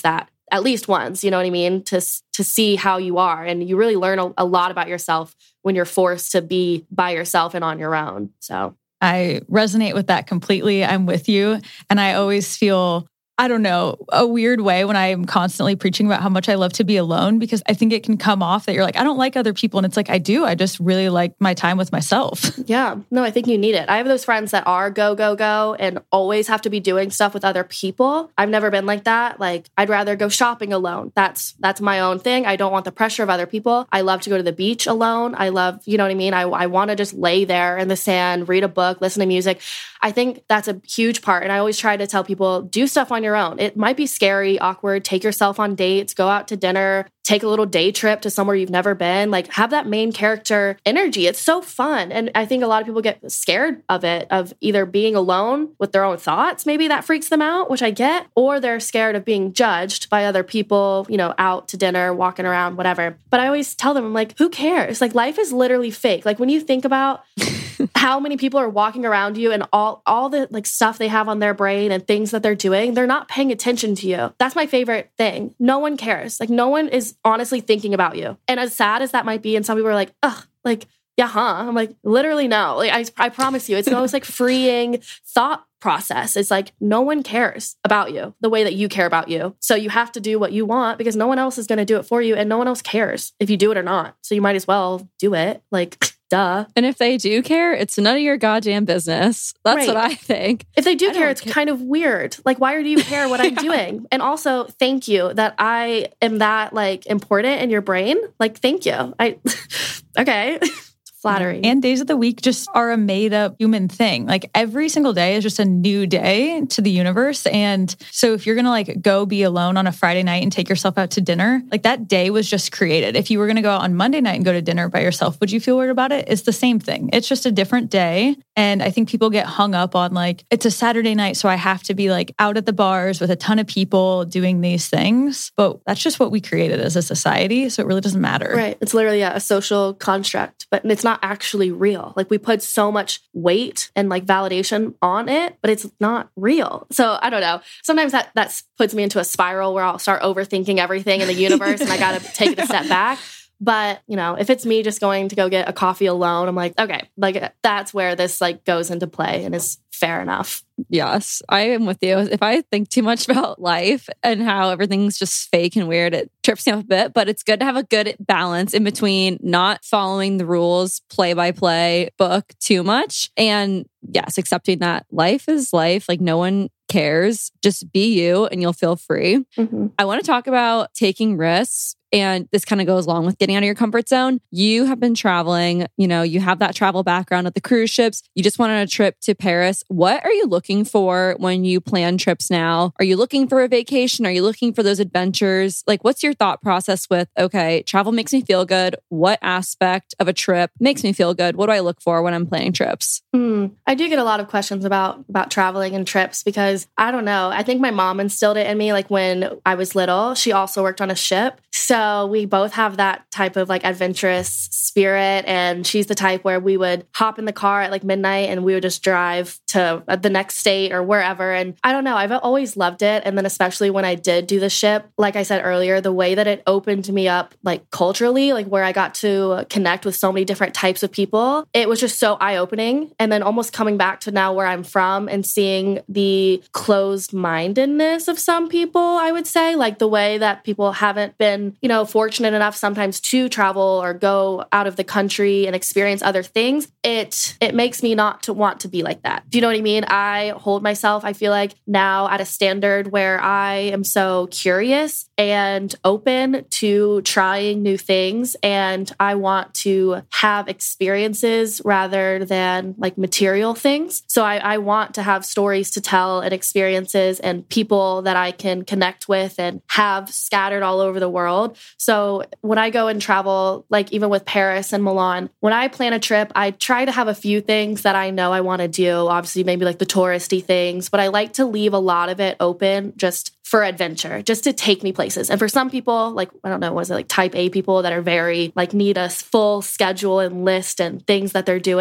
Speaker 5: at least once, you know what I mean? To, to see how you are. And you really learn a, a lot about yourself when you're forced to be by yourself and on your own. So
Speaker 4: I resonate with that completely. I'm with you. And I always feel, I don't know, a weird way when I'm constantly preaching about how much I love to be alone, because I think it can come off that you're like, I don't like other people. And it's like, I do. I just really like my time with myself.
Speaker 5: Yeah. No, I think you need it. I have those friends that are go, go, go and always have to be doing stuff with other people. I've never been like that. Like, I'd rather go shopping alone. That's, that's my own thing. I don't want the pressure of other people. I love to go to the beach alone. I love, you know what I mean? I, I want to just lay there in the sand, read a book, listen to music. I think that's a huge part. And I always try to tell people, do stuff on your own. It might be scary, awkward. Take yourself on dates, go out to dinner, take a little day trip to somewhere you've never been. Like, have that main character energy. It's so fun. And I think a lot of people get scared of it, of either being alone with their own thoughts. Maybe that freaks them out, which I get, or they're scared of being judged by other people, you know, out to dinner, walking around, whatever. But I always tell them, I'm like, who cares? Like, life is literally fake. Like, when you think about how many people are walking around you and all, all the like stuff they have on their brain and things that they're doing, they're not paying attention to you. That's my favorite thing. No one cares. Like, no one is honestly thinking about you. And as sad as that might be, and some people are like, ugh, like, yeah, huh? I'm like, literally no. Like, I, I promise you, it's the most like freeing thought process. It's like, no one cares about you the way that you care about you. So you have to do what you want because no one else is going to do it for you. And no one else cares if you do it or not. So you might as well do it. Like, duh.
Speaker 3: And if they do care, it's none of your goddamn business. That's
Speaker 5: Right.
Speaker 3: what I think.
Speaker 5: If they do
Speaker 3: I
Speaker 5: care,
Speaker 3: don't
Speaker 5: it's
Speaker 3: care.
Speaker 5: kind of weird. Like, why do you care what I'm doing? And also, thank you that I am that like important in your brain. Like, thank you. I, okay. Flattering.
Speaker 4: And days of the week just are a made up human thing. Like, every single day is just a new day to the universe. And so if you're going to like go be alone on a Friday night and take yourself out to dinner, like that day was just created. If you were going to go out on Monday night and go to dinner by yourself, would you feel weird about it? It's the same thing. It's just a different day. And I think people get hung up on like, it's a Saturday night, so I have to be like out at the bars with a ton of people doing these things. But that's just what we created as a society. So it really doesn't matter.
Speaker 5: Right. It's literally yeah, a social construct, but it's not actually real. Like, we put so much weight and like validation on it, but it's not real. So I don't know. Sometimes that that puts me into a spiral where I'll start overthinking everything in the universe and I got to take it a step back. But, you know, if it's me just going to go get a coffee alone, I'm like, okay, like that's where this like goes into play and is fair enough.
Speaker 3: Yes, I am with you. If I think too much about life and how everything's just fake and weird, it trips me up a bit. But it's good to have a good balance in between not following the rules, play by play book too much. And yes, accepting that life is life. Like, no one cares. Just be you and you'll feel free.
Speaker 5: Mm-hmm.
Speaker 3: I want to talk about taking risks. And this kind of goes along with getting out of your comfort zone. You have been traveling, you know, you have that travel background at the cruise ships. You just went on a trip to Paris. What are you looking for when you plan trips now? Are you looking for a vacation? Are you looking for those adventures? Like, what's your thought process with, okay, travel makes me feel good. What aspect of a trip makes me feel good? What do I look for when I'm planning trips?
Speaker 5: Mm, I do get a lot of questions about, about traveling and trips because I don't know. I think my mom instilled it in me. Like, when I was little, she also worked on a ship. So we both have that type of like adventurous spirit. And she's the type where we would hop in the car at like midnight and we would just drive to the next state or wherever. And I don't know, I've always loved it. And then especially when I did do the ship, like I said earlier, the way that it opened me up like culturally, like where I got to connect with so many different types of people, it was just so eye-opening. And then almost coming back to now where I'm from and seeing the closed-mindedness of some people, I would say, like the way that people haven't been, you know, fortunate enough sometimes to travel or go out of the country and experience other things. It it makes me not to want to be like that. Do you know what I mean? I hold myself, I feel like, now at a standard where I am so curious and open to trying new things. And I want to have experiences rather than like material things. So I, I want to have stories to tell and experiences and people that I can connect with and have scattered all over the world. So when I go and travel, like even with Paris and Milan, when I plan a trip, I try to have a few things that I know I want to do. Obviously, maybe like the touristy things, but I like to leave a lot of it open just for adventure, just to take me places. And for some people, like, I don't know, what is it, like type A people that are very like need a full schedule and list and things that they're doing.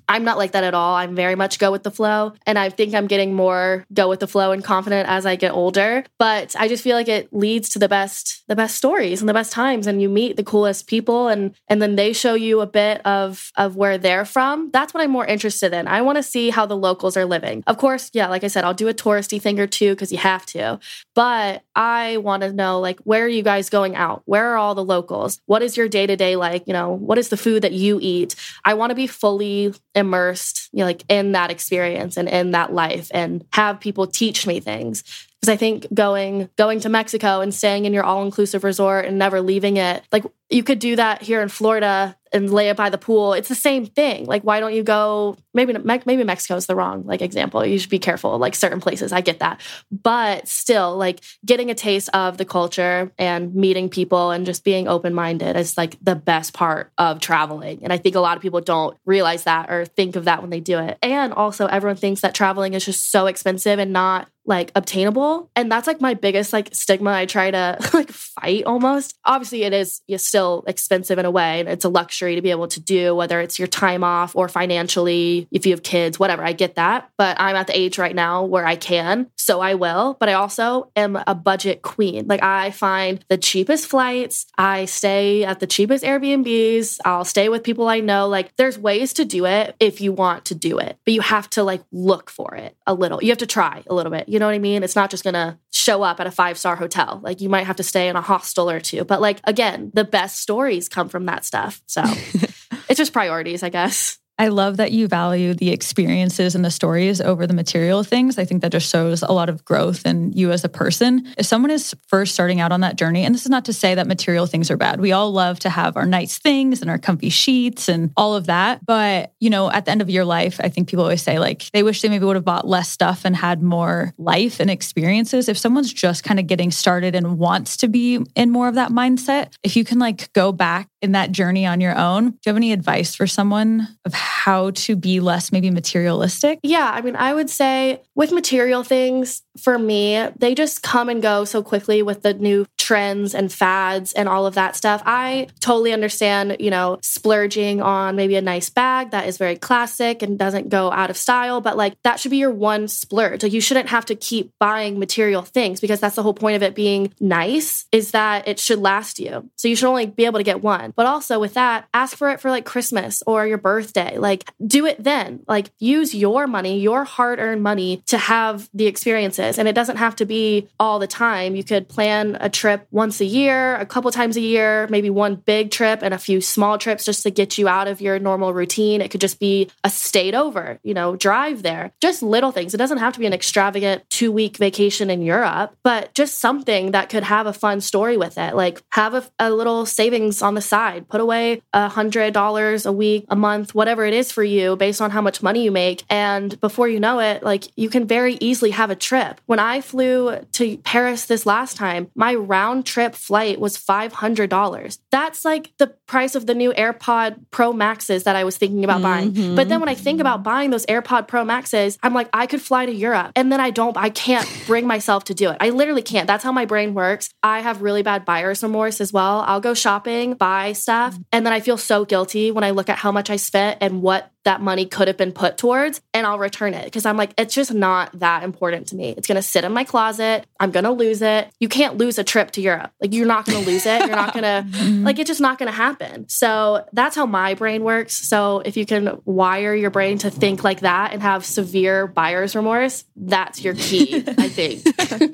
Speaker 5: I'm not like that at all. I'm very much go with the flow. And I think I'm getting more go with the flow and confident as I get older. But I just feel like it leads to the best, the best stories and the best times. And you meet the coolest people and and then they show you a bit of, of where they're from. That's what I'm more interested in. I want to see how the locals are living. Of course, yeah, like I said, I'll do a touristy thing or two because you have to. But I want to know, like, where are you guys going out? Where are all the locals? What is your day-to-day like? You know, what is the food that you eat? I want to be fully immersed, you know, like in that experience and in that life and have people teach me things. Because I think going going to Mexico and staying in your all-inclusive resort and never leaving it, like you could do that here in Florida and lay it by the pool. It's the same thing. Like, why don't you go? Maybe maybe Mexico is the wrong like example. You should be careful. Like certain places, I get that, but still, like getting a taste of the culture and meeting people and just being open-minded is like the best part of traveling. And I think a lot of people don't realize that or think of that when they do it. And also, everyone thinks that traveling is just so expensive and not like obtainable. And that's like my biggest like stigma I try to like fight almost. Obviously it is it's still expensive in a way and it's a luxury to be able to do, whether it's your time off or financially, if you have kids, whatever, I get that. But I'm at the age right now where I can, so I will. But I also am a budget queen. Like I find the cheapest flights, I stay at the cheapest Airbnbs, I'll stay with people I know. Like there's ways to do it if you want to do it, but you have to like look for it a little. You have to try a little bit. You know what I mean? It's not just going to show up at a five-star hotel. Like you might have to stay in a hostel or two. But like, again, the best stories come from that stuff. So it's just priorities, I guess.
Speaker 4: I love that you value the experiences and the stories over the material things. I think that just shows a lot of growth in you as a person. If someone is first starting out on that journey, and this is not to say that material things are bad. We all love to have our nice things and our comfy sheets and all of that. But, you know, at the end of your life, I think people always say like, they wish they maybe would have bought less stuff and had more life and experiences. If someone's just kind of getting started and wants to be in more of that mindset, if you can like go back in that journey on your own, do you have any advice for someone of how to be less maybe materialistic?
Speaker 5: Yeah, I mean, I would say with material things, for me, they just come and go so quickly with the new trends and fads and all of that stuff. I totally understand, you know, splurging on maybe a nice bag that is very classic and doesn't go out of style, but like that should be your one splurge. Like you shouldn't have to keep buying material things because that's the whole point of it being nice is that it should last you. So you should only be able to get one. But also with that, ask for it for like Christmas or your birthday. Like do it then. Like use your money, your hard-earned money to have the experiences. And it doesn't have to be all the time. You could plan a trip once a year, a couple times a year, maybe one big trip and a few small trips just to get you out of your normal routine. It could just be a stayed over, you know, drive there. Just little things. It doesn't have to be an extravagant two-week vacation in Europe, but just something that could have a fun story with it. Like have a, a little savings on the side. Put away a hundred dollars a week, a month, whatever it is for you based on how much money you make. And before you know it, like you can very easily have a trip. When I flew to Paris this last time, my round trip flight was five hundred dollars. That's like the price of the new AirPod Pro Maxes that I was thinking about mm-hmm. buying. But then when I think about buying those AirPod Pro Maxes, I'm like, I could fly to Europe. And then I don't, I can't bring myself to do it. I literally can't. That's how my brain works. I have really bad buyer's remorse as well. I'll go shopping, buy stuff, and then I feel so guilty when I look at how much I spent and what that money could have been put towards, and I'll return it because I'm like, it's just not that important to me. It's going to sit in my closet. I'm going to lose it. You can't lose a trip to Europe. Like you're not going to lose it. You're not going to, like it's just not going to happen. So that's how my brain works. So if you can wire your brain to think like that and have severe buyer's remorse, that's your key, I think.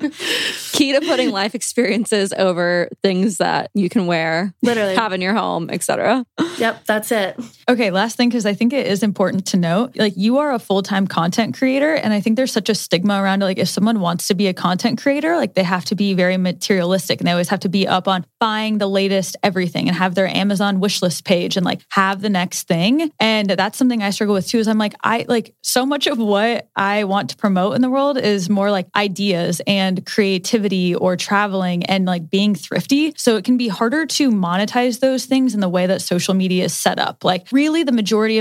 Speaker 3: Key to putting life experiences over things that you can wear,
Speaker 5: literally
Speaker 3: have in your home, et cetera.
Speaker 5: Yep, that's it.
Speaker 4: Okay, last thing, because I think it is important to note, like you are a full-time content creator. And I think there's such a stigma around it. Like if someone wants to be a content creator, like they have to be very materialistic and they always have to be up on buying the latest everything and have their Amazon wish list page and like have the next thing. And that's something I struggle with too, is I'm like, I like so much of what I want to promote in the world is more like ideas and creativity or traveling and like being thrifty. So it can be harder to monetize those things in the way that social media is set up. Like really the majority of the money that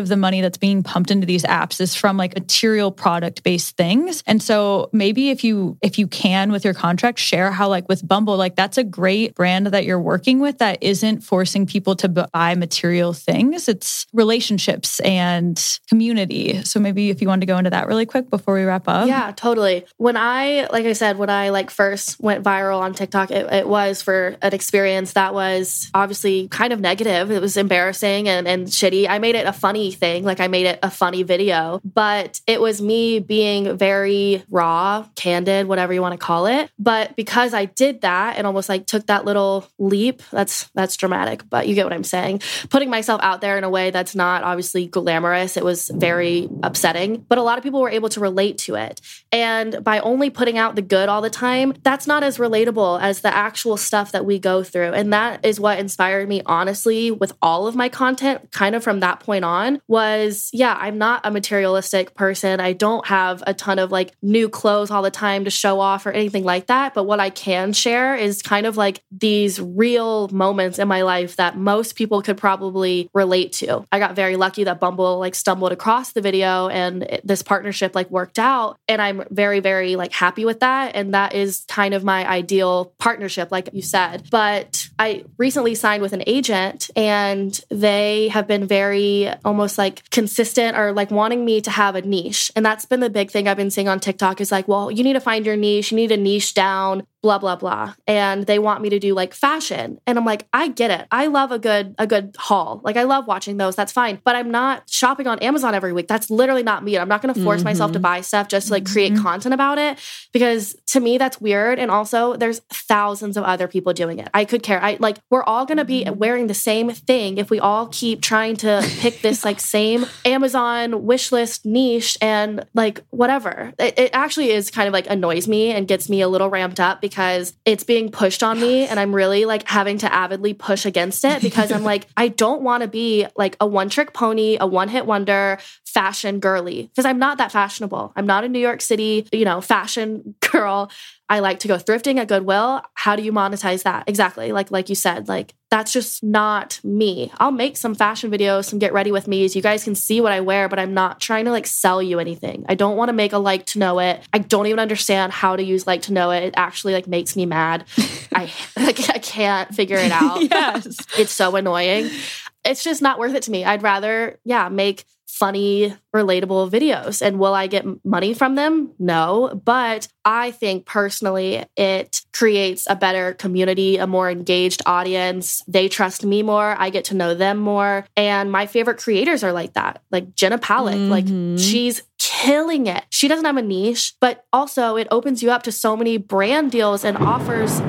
Speaker 4: that's being pumped into these apps is from like material product based things. And so maybe if you if you can with your contract, share how like with Bumble, like that's a great brand that you're working with that isn't forcing people to buy material things. It's relationships and community. So maybe if you want to go into that really quick before we wrap up.
Speaker 5: Yeah, totally. When I, like I said, when I like first went viral on TikTok, it, it was for an experience that was obviously kind of negative. It was embarrassing and, and shitty. I made it a funny thing. Like I made it a funny video, but it was me being very raw, candid, whatever you want to call it. But because I did that and almost like took that little leap, that's, that's dramatic, but you get what I'm saying. Putting myself out there in a way that's not obviously glamorous. It was very upsetting, but a lot of people were able to relate to it. And by only putting out the good all the time, that's not as relatable as the actual stuff that we go through. And that is what inspired me, honestly, with all of my content, kind of from that point on, was, yeah, I'm not a materialistic person. I don't have a ton of like new clothes all the time to show off or anything like that. But what I can share is kind of like these real moments in my life that most people could probably relate to. I got very lucky that Bumble like stumbled across the video and it, this partnership like worked out. And I'm very, very like happy with that. And that is kind of my ideal partnership, like you said. But I recently signed with an agent and they have been very almost like consistent or like wanting me to have a niche. And that's been the big thing I've been seeing on TikTok is like, well, you need to find your niche. You need to niche down, blah, blah, blah. And they want me to do like fashion. And I'm like, I get it. I love a good, a good haul. Like I love watching those. That's fine. But I'm not shopping on Amazon every week. That's literally not me. I'm not going to force mm-hmm. myself to buy stuff just to like create mm-hmm. content about it because to me, that's weird. And also there's thousands of other people doing it. I could care. I like, we're all going to be wearing the same thing if we all keep trying to pick this like same Amazon wish list niche and like whatever. It, it actually is kind of like annoys me and gets me a little ramped up because it's being pushed on me and I'm really like having to avidly push against it because I'm like, I don't want to be like a one trick pony, a one hit wonder, fashion girly, because I'm not that fashionable. I'm not a New York City, you know, fashion girl. I like to go thrifting at Goodwill. How do you monetize that? Exactly. Like, like you said, like that's just not me. I'll make some fashion videos, some get ready with me's. You guys can see what I wear, but I'm not trying to like sell you anything. I don't want to make a like to know it. I don't even understand how to use like to know it. It actually like makes me mad. I like, I can't figure it out.
Speaker 4: Yes.
Speaker 5: It's so annoying. It's just not worth it to me. I'd rather, yeah, make funny, relatable videos. And will I get money from them? No. But I think personally, it creates a better community, a more engaged audience. They trust me more. I get to know them more. And my favorite creators are like that. Like Jenna Palick, mm-hmm. like she's killing it. She doesn't have a niche, but also it opens you up to so many brand deals and offers.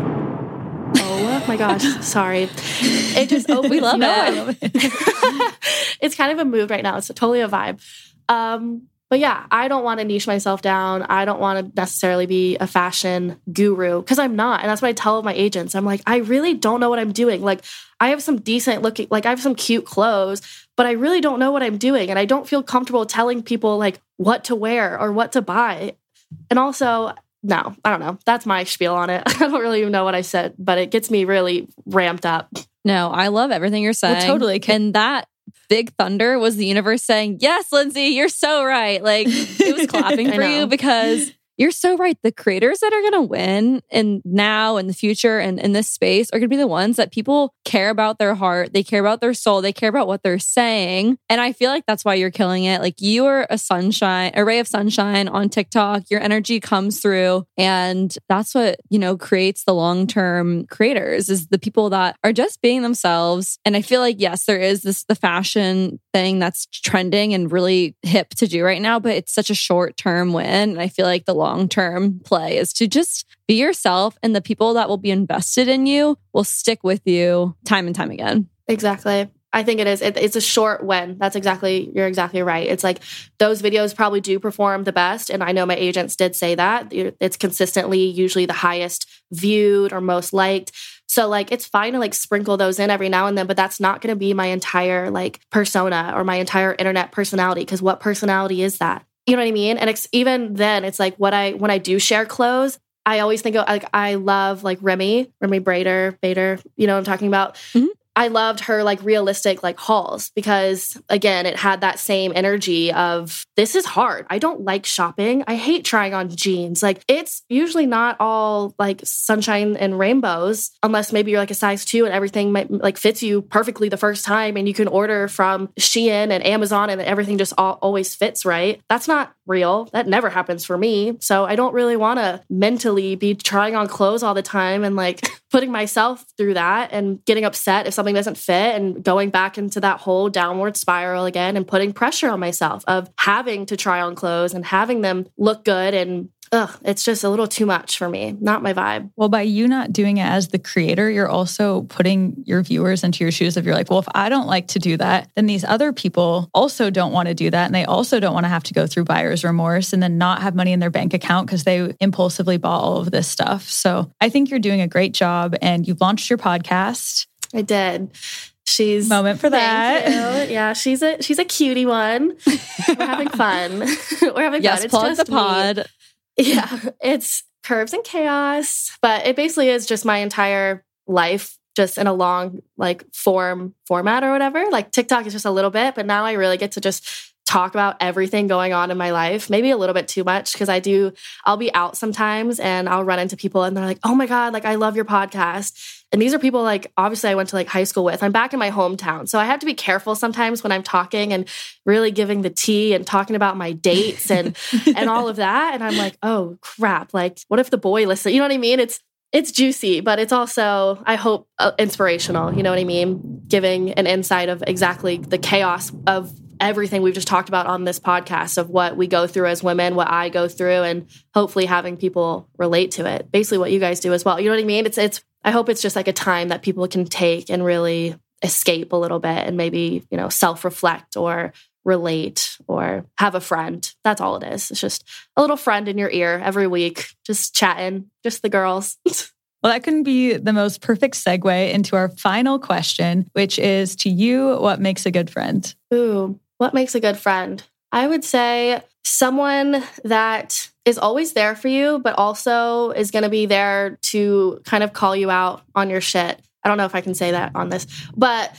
Speaker 5: Oh my gosh, sorry. It just opens
Speaker 3: we love
Speaker 5: you
Speaker 3: it.
Speaker 5: I love it. It's kind of a mood right now. It's totally a vibe. Um, but yeah, I don't want to niche myself down. I don't want to necessarily be a fashion guru because I'm not. And that's what I tell my agents. I'm like, I really don't know what I'm doing. Like I have some decent looking, like I have some cute clothes, but I really don't know what I'm doing. And I don't feel comfortable telling people like what to wear or what to buy. And also, no, I don't know. That's my spiel on it. I don't really even know what I said, but it gets me really ramped up.
Speaker 3: No, I love everything you're saying.
Speaker 4: Well, totally.
Speaker 3: And that big thunder was the universe saying, yes, Lindsay, you're so right. Like it was clapping for you because you're so right. The creators that are going to win and now in the future and in this space are going to be the ones that people care about their heart. They care about their soul. They care about what they're saying. And I feel like that's why you're killing it. Like you are a sunshine, a ray of sunshine on TikTok. Your energy comes through and that's what, you know, creates the long-term creators is the people that are just being themselves. And I feel like, yes, there is this, the fashion thing that's trending and really hip to do right now, but it's such a short-term win. And I feel like the long-term play is to just be yourself and the people that will be invested in you will stick with you time and time again.
Speaker 5: Exactly. I think it is. It, it's a short win. That's exactly, you're exactly right. It's like those videos probably do perform the best. And I know my agents did say that. It's consistently usually the highest viewed or most liked. So like, it's fine to like sprinkle those in every now and then, but that's not going to be my entire like persona or my entire internet personality. Because what personality is that? You know what I mean? And it's, even then it's like what I, when I do share clothes, I always think of like, I love like Remy, Remy Bader, Bader, you know what I'm talking about?
Speaker 3: Mm-hmm.
Speaker 5: I loved her like realistic like hauls because again, it had that same energy of this is hard. I don't like shopping. I hate trying on jeans. Like it's usually not all like sunshine and rainbows unless maybe you're like a size two and everything might like fits you perfectly the first time and you can order from Shein and Amazon and everything just all, always fits right. That's not real. That never happens for me. So I don't really want to mentally be trying on clothes all the time and like putting myself through that and getting upset if something doesn't fit and going back into that whole downward spiral again and putting pressure on myself of having to try on clothes and having them look good. And ugh, it's just a little too much for me. Not my vibe.
Speaker 4: Well, by you not doing it as the creator, you're also putting your viewers into your shoes of you're like, well, if I don't like to do that, then these other people also don't want to do that. And they also don't want to have to go through buyer's remorse and then not have money in their bank account because they impulsively bought all of this stuff. So I think you're doing a great job and you've launched your podcast.
Speaker 5: I did. She's
Speaker 4: moment for that.
Speaker 5: Yeah, she's a she's a cutie one. We're having fun. We're having
Speaker 3: yes,
Speaker 5: fun. It's
Speaker 3: plug
Speaker 5: just
Speaker 3: the pod.
Speaker 5: Me. Yeah, it's Curves and Chaos, but it basically is just my entire life, just in a long like form format or whatever. Like TikTok is just a little bit, but now I really get to just talk about everything going on in my life, maybe a little bit too much because I do, I'll be out sometimes and I'll run into people and they're like, oh my God, like I love your podcast. And these are people like, obviously I went to like high school with, I'm back in my hometown. So I have to be careful sometimes when I'm talking and really giving the tea and talking about my dates and, and all of that. And I'm like, oh crap. Like what if the boy listens? You know what I mean? It's, it's juicy, but it's also, I hope, uh, inspirational. You know what I mean? Giving an insight of exactly the chaos of everything we've just talked about on this podcast of what we go through as women, what I go through, and hopefully having people relate to it. Basically what you guys do as well. You know what I mean? It's, it's, I hope it's just like a time that people can take and really escape a little bit and maybe, you know, self-reflect or relate or have a friend. That's all it is. It's just a little friend in your ear every week, just chatting, just the girls.
Speaker 4: Well, that couldn't be the most perfect segue into our final question, which is to you, what makes a good friend?
Speaker 5: Ooh, what makes a good friend? I would say someone that is always there for you, but also is going to be there to kind of call you out on your shit. I don't know if I can say that on this, but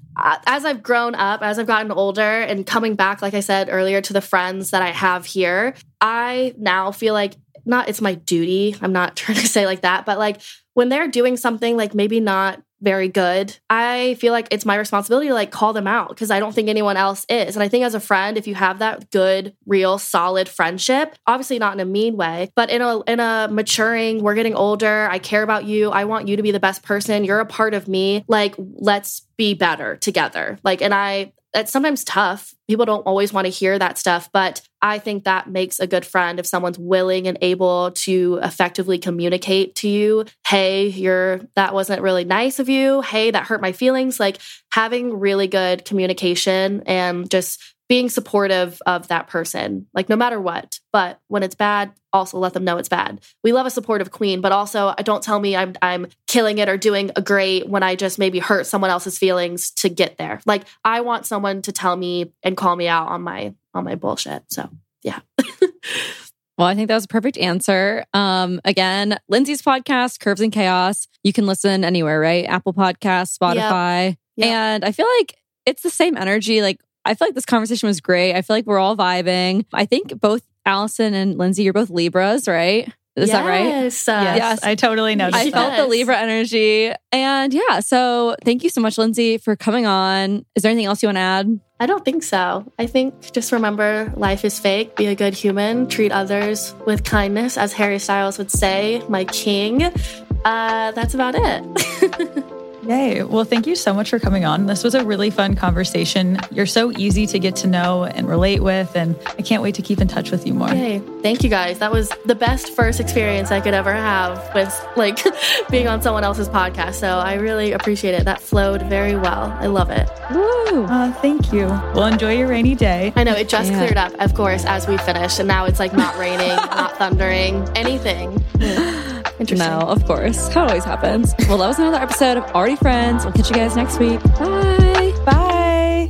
Speaker 5: as I've grown up, as I've gotten older and coming back, like I said earlier, to the friends that I have here, I now feel like not it's my duty. I'm not trying to say like that, but like when they're doing something like maybe not very good, I feel like it's my responsibility to like call them out because I don't think anyone else is. And I think as a friend, if you have that good, real, solid friendship, obviously not in a mean way, but in a in a maturing, we're getting older, I care about you, I want you to be the best person, you're a part of me, like let's be better together. Like, and I, it's sometimes tough. People don't always want to hear that stuff, but I think that makes a good friend if someone's willing and able to effectively communicate to you, hey, you're that wasn't really nice of you. Hey, that hurt my feelings. Like having really good communication and just being supportive of that person, like no matter what. But when it's bad, also let them know it's bad. We love a supportive queen, but also don't tell me I'm I'm killing it or doing a great when I just maybe hurt someone else's feelings to get there. Like I want someone to tell me and call me out on my on my bullshit. So yeah.
Speaker 3: Well, I think that was a perfect answer. Um, again, Lindsay's podcast, Curves and Chaos, you can listen anywhere, right? Apple Podcasts, Spotify. Yep. Yep. And I feel like it's the same energy. Like I feel like this conversation was great. I feel like we're all vibing. I think both Allison and Lindsay, you're both Libras, right? Is
Speaker 5: yes.
Speaker 3: that right?
Speaker 4: Yes, yes, I totally noticed.
Speaker 3: I
Speaker 4: that.
Speaker 3: felt the Libra energy. And yeah, so thank you so much, Lindsay, for coming on. Is there anything else you want to add?
Speaker 5: I don't think so. I think just remember life is fake. Be a good human. Treat others with kindness, as Harry Styles would say, my king. Uh, that's about it.
Speaker 4: Yay. Well, thank you so much for coming on. This was a really fun conversation. You're so easy to get to know and relate with, and I can't wait to keep in touch with you more.
Speaker 5: Yay. Thank you guys. That was the best first experience I could ever have with like being on someone else's podcast. So I really appreciate it. That flowed very well. I love it.
Speaker 3: Woo.
Speaker 4: Uh, thank you. Well, enjoy your rainy day.
Speaker 5: I know it just yeah. cleared up, of course, as we finished. And now it's like not raining, not thundering, anything. Interesting.
Speaker 3: No, of course. How it always happens. Well, that was another episode of Already Friends. We'll catch you guys next week. Bye.
Speaker 4: Bye.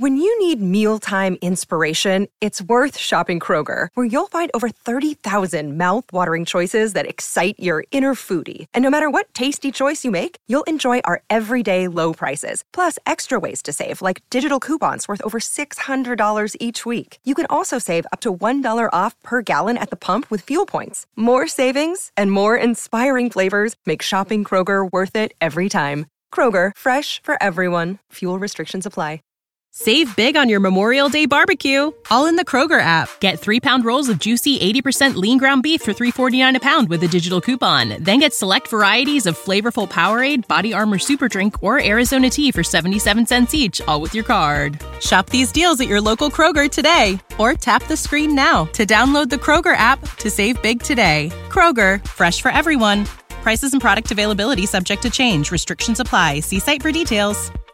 Speaker 6: When you need mealtime inspiration, it's worth shopping Kroger, where you'll find over thirty thousand mouth-watering choices that excite your inner foodie. And no matter what tasty choice you make, you'll enjoy our everyday low prices, plus extra ways to save, like digital coupons worth over six hundred dollars each week. You can also save up to one dollar off per gallon at the pump with fuel points. More savings and more inspiring flavors make shopping Kroger worth it every time. Kroger, fresh for everyone. Fuel restrictions apply.
Speaker 7: Save big on your Memorial Day barbecue, all in the Kroger app. Get three-pound rolls of juicy eighty percent lean ground beef for three forty-nine a pound with a digital coupon. Then get select varieties of flavorful Powerade, Body Armor Super Drink, or Arizona tea for seventy-seven cents each, all with your card. Shop these deals at your local Kroger today, or tap the screen now to download the Kroger app to save big today. Kroger, fresh for everyone. Prices and product availability subject to change. Restrictions apply. See site for details.